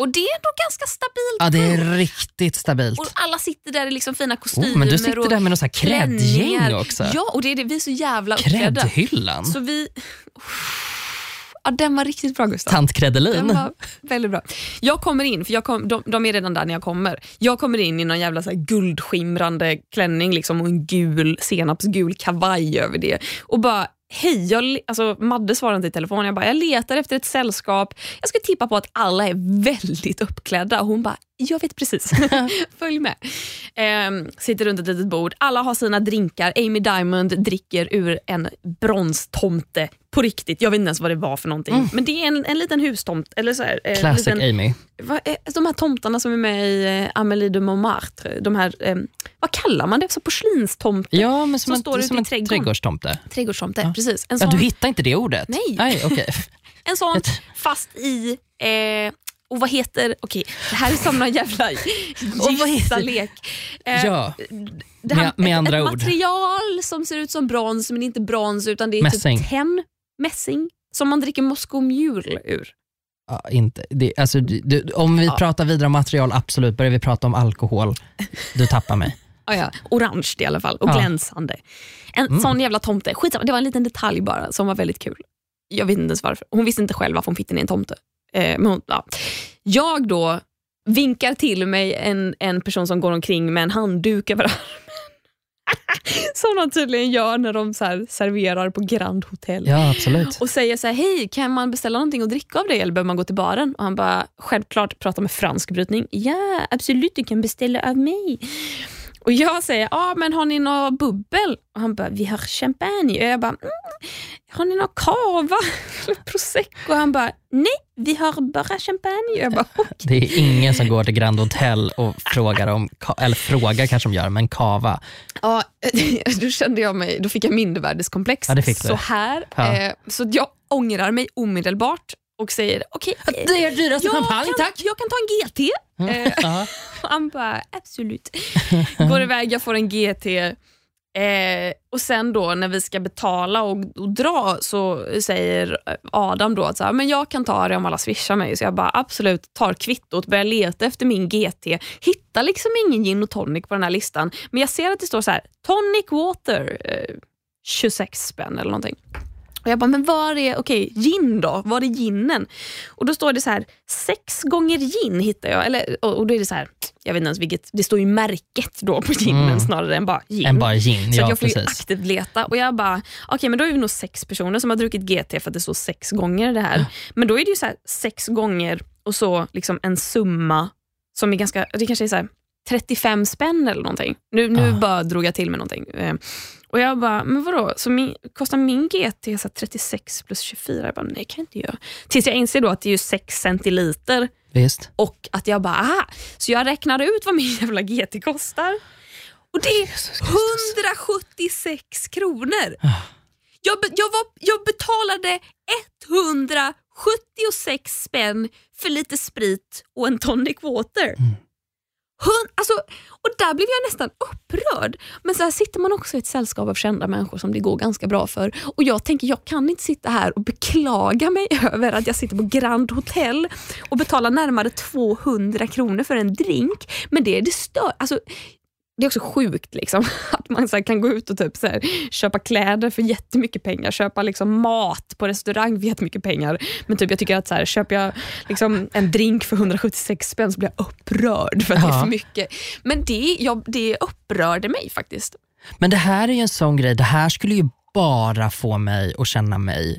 Och det är ändå ganska stabilt. Ja, det är riktigt stabilt. Och alla sitter där i liksom fina kostymer. Oh, men du sitter där med någon sån här kräddgäng också. Ja, och det är det, vi är så jävla uppklädda. Kräddhyllan. Så vi... Ja, den var riktigt bra, Gustav. Tant Kräddelin. Den var väldigt bra. Jag kommer in, för jag kom, de, de är redan där när jag kommer. Jag kommer in i någon jävla så här guldskimrande klänning liksom, och en gul, senapsgul kavaj över det. Och bara, hej, jag, alltså, Madde svarade inte i telefon. Jag bara, jag letar efter ett sällskap. Jag ska tippa på att alla är väldigt uppklädda. Och hon bara, jag vet precis. Följ med. Ehm, sitter runt ett litet bord. Alla har sina drinkar. Amy Diamond dricker ur en bronstomte. På riktigt, jag vet inte ens vad det var för någonting. Mm. Men det är en, en liten hustomt. Eller så här, eh, Classic liten, Amy. Vad, eh, de här tomtarna som är med i eh, Amélie de Montmartre. De här, eh, vad kallar man det? Så porslinstomte. Ja, men som, som en, står som en trädgårdstomte. Trädgårdstomte, ja. precis. En ja, sån... du hittar inte det ordet? Nej. Nej, okay. En sån fast i... Eh, och vad heter... Okej, okay, det här är som någon jävla gissa-lek. Eh, ja, det här, med, med andra ett, ord. Ett material som ser ut som brons, men inte brons, utan det är mässing. Typ tenn, mässing, som man dricker Moscow Mule ur. Ja, inte. Det, alltså, det, om vi ja. pratar vidare om material, absolut. Börjar vi prata om alkohol, du tappar mig. Ja, ja. Orange i alla fall, och ja. glänsande. En mm. sån jävla tomte. Skitsamma, det var en liten detalj bara som var väldigt kul. Jag vet inte ens varför. Hon visste inte själv varför hon fick den i en tomte. Eh, men hon, ja. Jag då vinkar till mig en, en person som går omkring med en handduk över armen. Som de tydligen gör när de så här serverar på Grand Hotel. Ja, absolut. Och säger så här, hej, kan man beställa någonting och dricka av dig eller behöver man gå till baren? Och han bara, självklart prata med fransk brytning. Ja, absolut, du kan beställa av mig. Och jag säger, ja men har ni något bubbel? Och han bara, vi har champagne. Och jag bara, mm, har ni något cava? Eller prosecco? Och han bara, nej, vi har bara champagne. Och jag bara, okay. Det är ingen som går till Grand Hotel och frågar om, eller frågar kanske de gör, men cava. Ja, då kände jag mig, då fick jag mindervärdeskomplex. Ja, det fick du. Så här, ja. eh, så jag ångrar mig omedelbart. Och säger, okej, okay, det är dyraste champagne, tack. Jag kan ta en G T. Mm. Eh, ja. Han bara, absolut. Går iväg, jag får en G T. Eh, och sen då när vi ska betala och, och dra så säger Adam då att så här, men jag kan ta det om alla swishar mig. Så jag bara, absolut, tar kvittot, börjar leta efter min G T. Hittar liksom ingen gin och tonic på den här listan. Men jag ser att det står så här, tonic water, eh, tjugosex spänn eller någonting. Och jag bara, men var är, okej, okay, gin då? Var är ginen? Och då står det så här, sex gånger gin hittar jag. Eller, och, och då är det så här, jag vet inte ens vilket, det står ju märket då på ginen mm. snarare än bara gin. Än bara gin, så ja, jag får precis. ju aktivt leta. Och jag bara, okej, okay, men då är vi nog sex personer som har druckit G T för att det står sex gånger det här. Mm. Men då är det ju så här, sex gånger och så liksom en summa som är ganska, det kanske är så här trettiofem spänn eller någonting. Nu, nu ah. bara drog jag till med någonting. Och jag bara, men vadå? Så min, kostar min G T så trettiosex plus tjugofyra? Jag bara, nej, kan jag inte göra. Tills jag inser då att det är ju sex centiliter. Visst. Och att jag bara, aha. Så jag räknade ut vad min jävla G T kostar. Och det är hundrasjuttiosex kronor. Ah. Jag, jag, var, jag betalade etthundrasjuttiosex spänn för lite sprit och en tonic water. Mm. Hund, alltså, och där blev jag nästan upprörd. Men så här sitter man också i ett sällskap av kända människor som det går ganska bra för. Och jag tänker, jag kan inte sitta här och beklaga mig över att jag sitter på Grand Hotel och betalar närmare tvåhundra kronor för en drink. Men det är det stör. Alltså, det är också sjukt liksom, att man så här kan gå ut och typ så här, köpa kläder för jättemycket pengar, köpa liksom mat på restaurang för jättemycket pengar. Men typ jag tycker att så här, köper jag liksom en drink för hundrasjuttiosex spänn så blir jag upprörd för att ja. det är för mycket. Men det, jag, det upprörde mig faktiskt. Men det här är ju en sån grej, det här skulle ju bara få mig att känna mig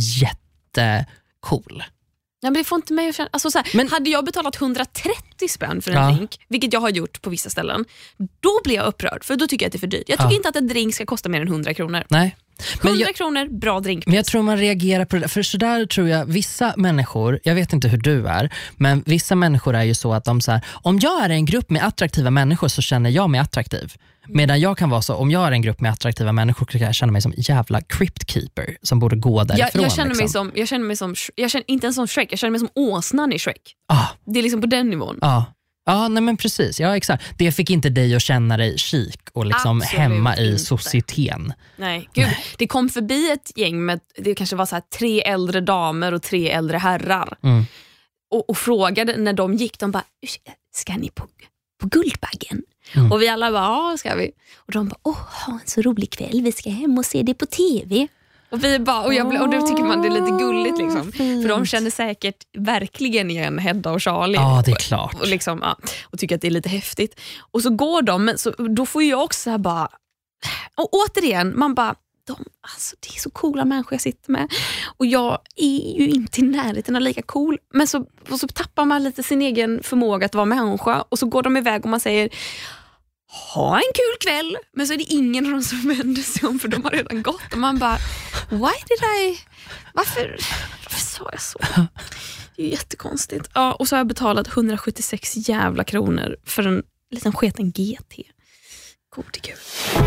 jättecool. Ja, men det får inte mig att känna, alltså så här, men hade jag betalat hundratrettio spänn för en ja. drink, vilket jag har gjort på vissa ställen, då blir jag upprörd, för då tycker jag att det är för dyrt. Jag tycker ja. inte att en drink ska kosta mer än hundra kronor. Nej. Men hundra jag, kronor, bra drink. Men jag tror man reagerar på det. För så där tror jag vissa människor, jag vet inte hur du är, men vissa människor är ju så att de så här, om jag är en grupp med attraktiva människor så känner jag mig attraktiv. Medan jag kan vara så, om jag är en grupp med attraktiva människor kan jag känna mig som jävla cryptkeeper som borde gå därifrån. Jag, jag känner liksom. mig som, jag känner mig som, jag känner inte ens som Shrek, jag känner mig som åsnan i Shrek. Ah. Det är liksom på den nivån. Ja. Ah. Ja, nej men precis. Ja, exakt. Det fick inte dig att känna dig chic och liksom absolut hemma i societeten. Nej, gud. Nej. Det kom förbi ett gäng med, det kanske var så här tre äldre damer och tre äldre herrar. Mm. och, och frågade när de gick, de bara, ska ni på, på Guldbaggen? Mm. Och vi alla bara, ja ska vi. Och de bara, åh, ha en så rolig kväll, vi ska hem och se det på tv. Och vi bara, och, jag, och då tycker man det är lite gulligt liksom. För de känner säkert verkligen igen Hedda och Charlie. Ja, det är klart. Och, och, liksom, ja, och tycker att det är lite häftigt. Och så går de, men så, då får jag också så här bara, och återigen, man bara, de, alltså, det är så coola människor jag sitter med. Och jag är ju inte i närheten av lika cool. Men så, och så tappar man lite sin egen förmåga att vara människa. Och så går de iväg och man säger, ha en kul kväll. Men så är det ingen av dem som vänder sig om, för de har redan gått. Och man bara, why did I... Varför, varför sa jag så? Det är ju jättekonstigt. Ja, och så har jag betalat hundrasjuttiosex jävla kronor för en liten sketen G T. Gode gud.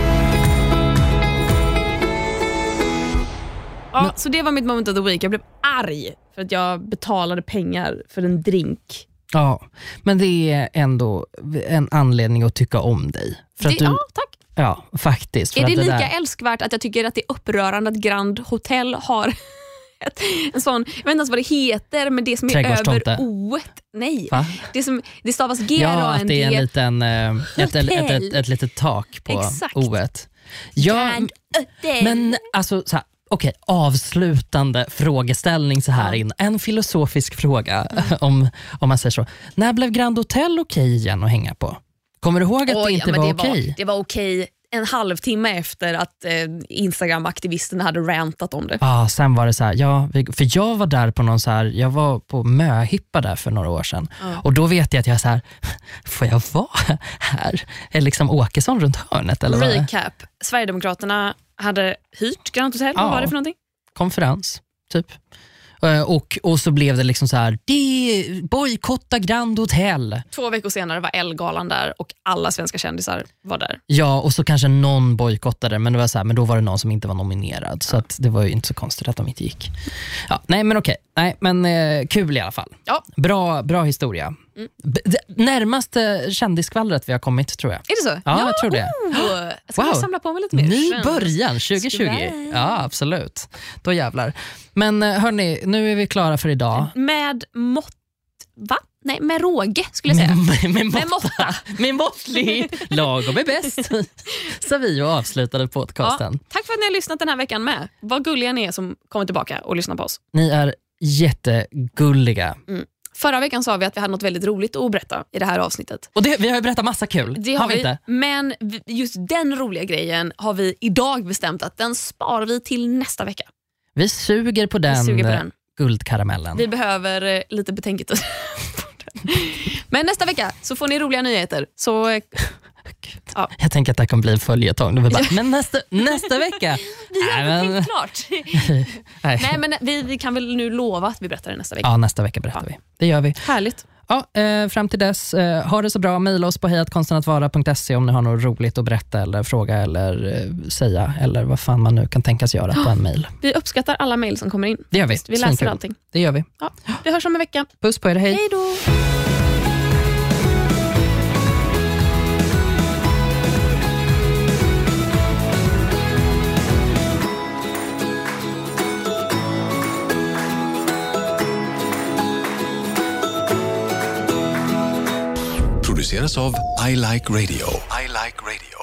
Ja, men, så det var mitt moment of the week. Jag blev arg för att jag betalade pengar för en drink. Ja, men det är ändå en anledning att tycka om dig. För det, att du, ja, tack. Ja, faktiskt. För är det, det lika där... älskvärt att jag tycker att det är upprörande att Grand Hotel har ett, en sån, jag vet inte ens vad det heter, men det som är över O. Nej, Va? det som det stavas G ja, och att en det är en D. liten, ett, ett, ett, ett, ett litet tak på O. Ja, Grand Hotel. men alltså så här, okej, avslutande frågeställning så här ja. in. En filosofisk fråga mm. om, om man säger så. När blev Grand Hotel okej igen att hänga på? Kommer du ihåg att Oj, det inte ja, var, var okej? Det var okej en halvtimme efter att eh, Instagram-aktivisterna hade rantat om det. Ja, ah, sen var det så här, ja, för jag var där på någon så här, jag var på Möhippa där för några år sedan. Mm. Och då vet jag att jag så här, får jag vara här? Är liksom Åkesson runt hörnet? Eller Recap. Vad? Sverigedemokraterna hade hyrt Grand Hotel. Ja. Vad var det för någonting? Konferens, typ. Och, och så blev det liksom så här, det bojkotta Grand Hotel. Två veckor senare var Ellegalan där och alla svenska kändisar var där. Ja, och så kanske någon bojkottade, men det var så här, men då var det någon som inte var nominerad. Ja. Så att det var ju inte så konstigt att de inte gick. Ja, nej men okej, nej men eh, kul i alla fall. Ja. Bra, bra historia. Mm. B- närmaste kändiskvallret vi har kommit, tror jag. Är det så? Ja, ja jag tror det. Oh, jag ska wow. samla på mig lite mer. Ny början, tjugo tjugo. Ja, absolut. Då jävlar. Men hörni, nu är vi klara för idag. Med mått... Va? Nej, med råge skulle jag säga. med, med, med måtta. Med måttlig. Lagom är bäst. Så vi och avslutade podcasten. Ja, tack för att ni har lyssnat den här veckan med. Vad gulliga ni är som kommer tillbaka och lyssnar på oss. Ni är jättegulliga. Mm. Förra veckan sa vi att vi hade något väldigt roligt att berätta i det här avsnittet. Och det, vi har ju berättat massa kul. Det har, har vi inte. Men just den roliga grejen har vi idag bestämt att den sparar vi till nästa vecka. Vi suger på den, suger på den. guldkaramellen. Vi behöver eh, lite betänketid. Men nästa vecka så får ni roliga nyheter. Så... Ja. Jag tänker att det kan bli en följetong. Bara, men nästa, nästa vecka. Vi har inte tänkt klart. Nej. Nej, men vi, vi kan väl nu lova att vi berättar det nästa vecka. Ja, nästa vecka berättar ja. vi. Det gör vi. Härligt. Ja, eh, fram till dess, eh, ha det så bra. Maila oss på hejatkonstenatvara punkt se om ni har något roligt att berätta eller fråga eller eh, säga eller vad fan man nu kan tänkas göra på en mail. Vi uppskattar alla mail som kommer in. Det gör vi. Vi läser Svinkul. allting. Det gör vi. Ja, vi hörs om en vecka. Puss på er, hej. Hej då. Produceras av I Like Radio. I Like Radio.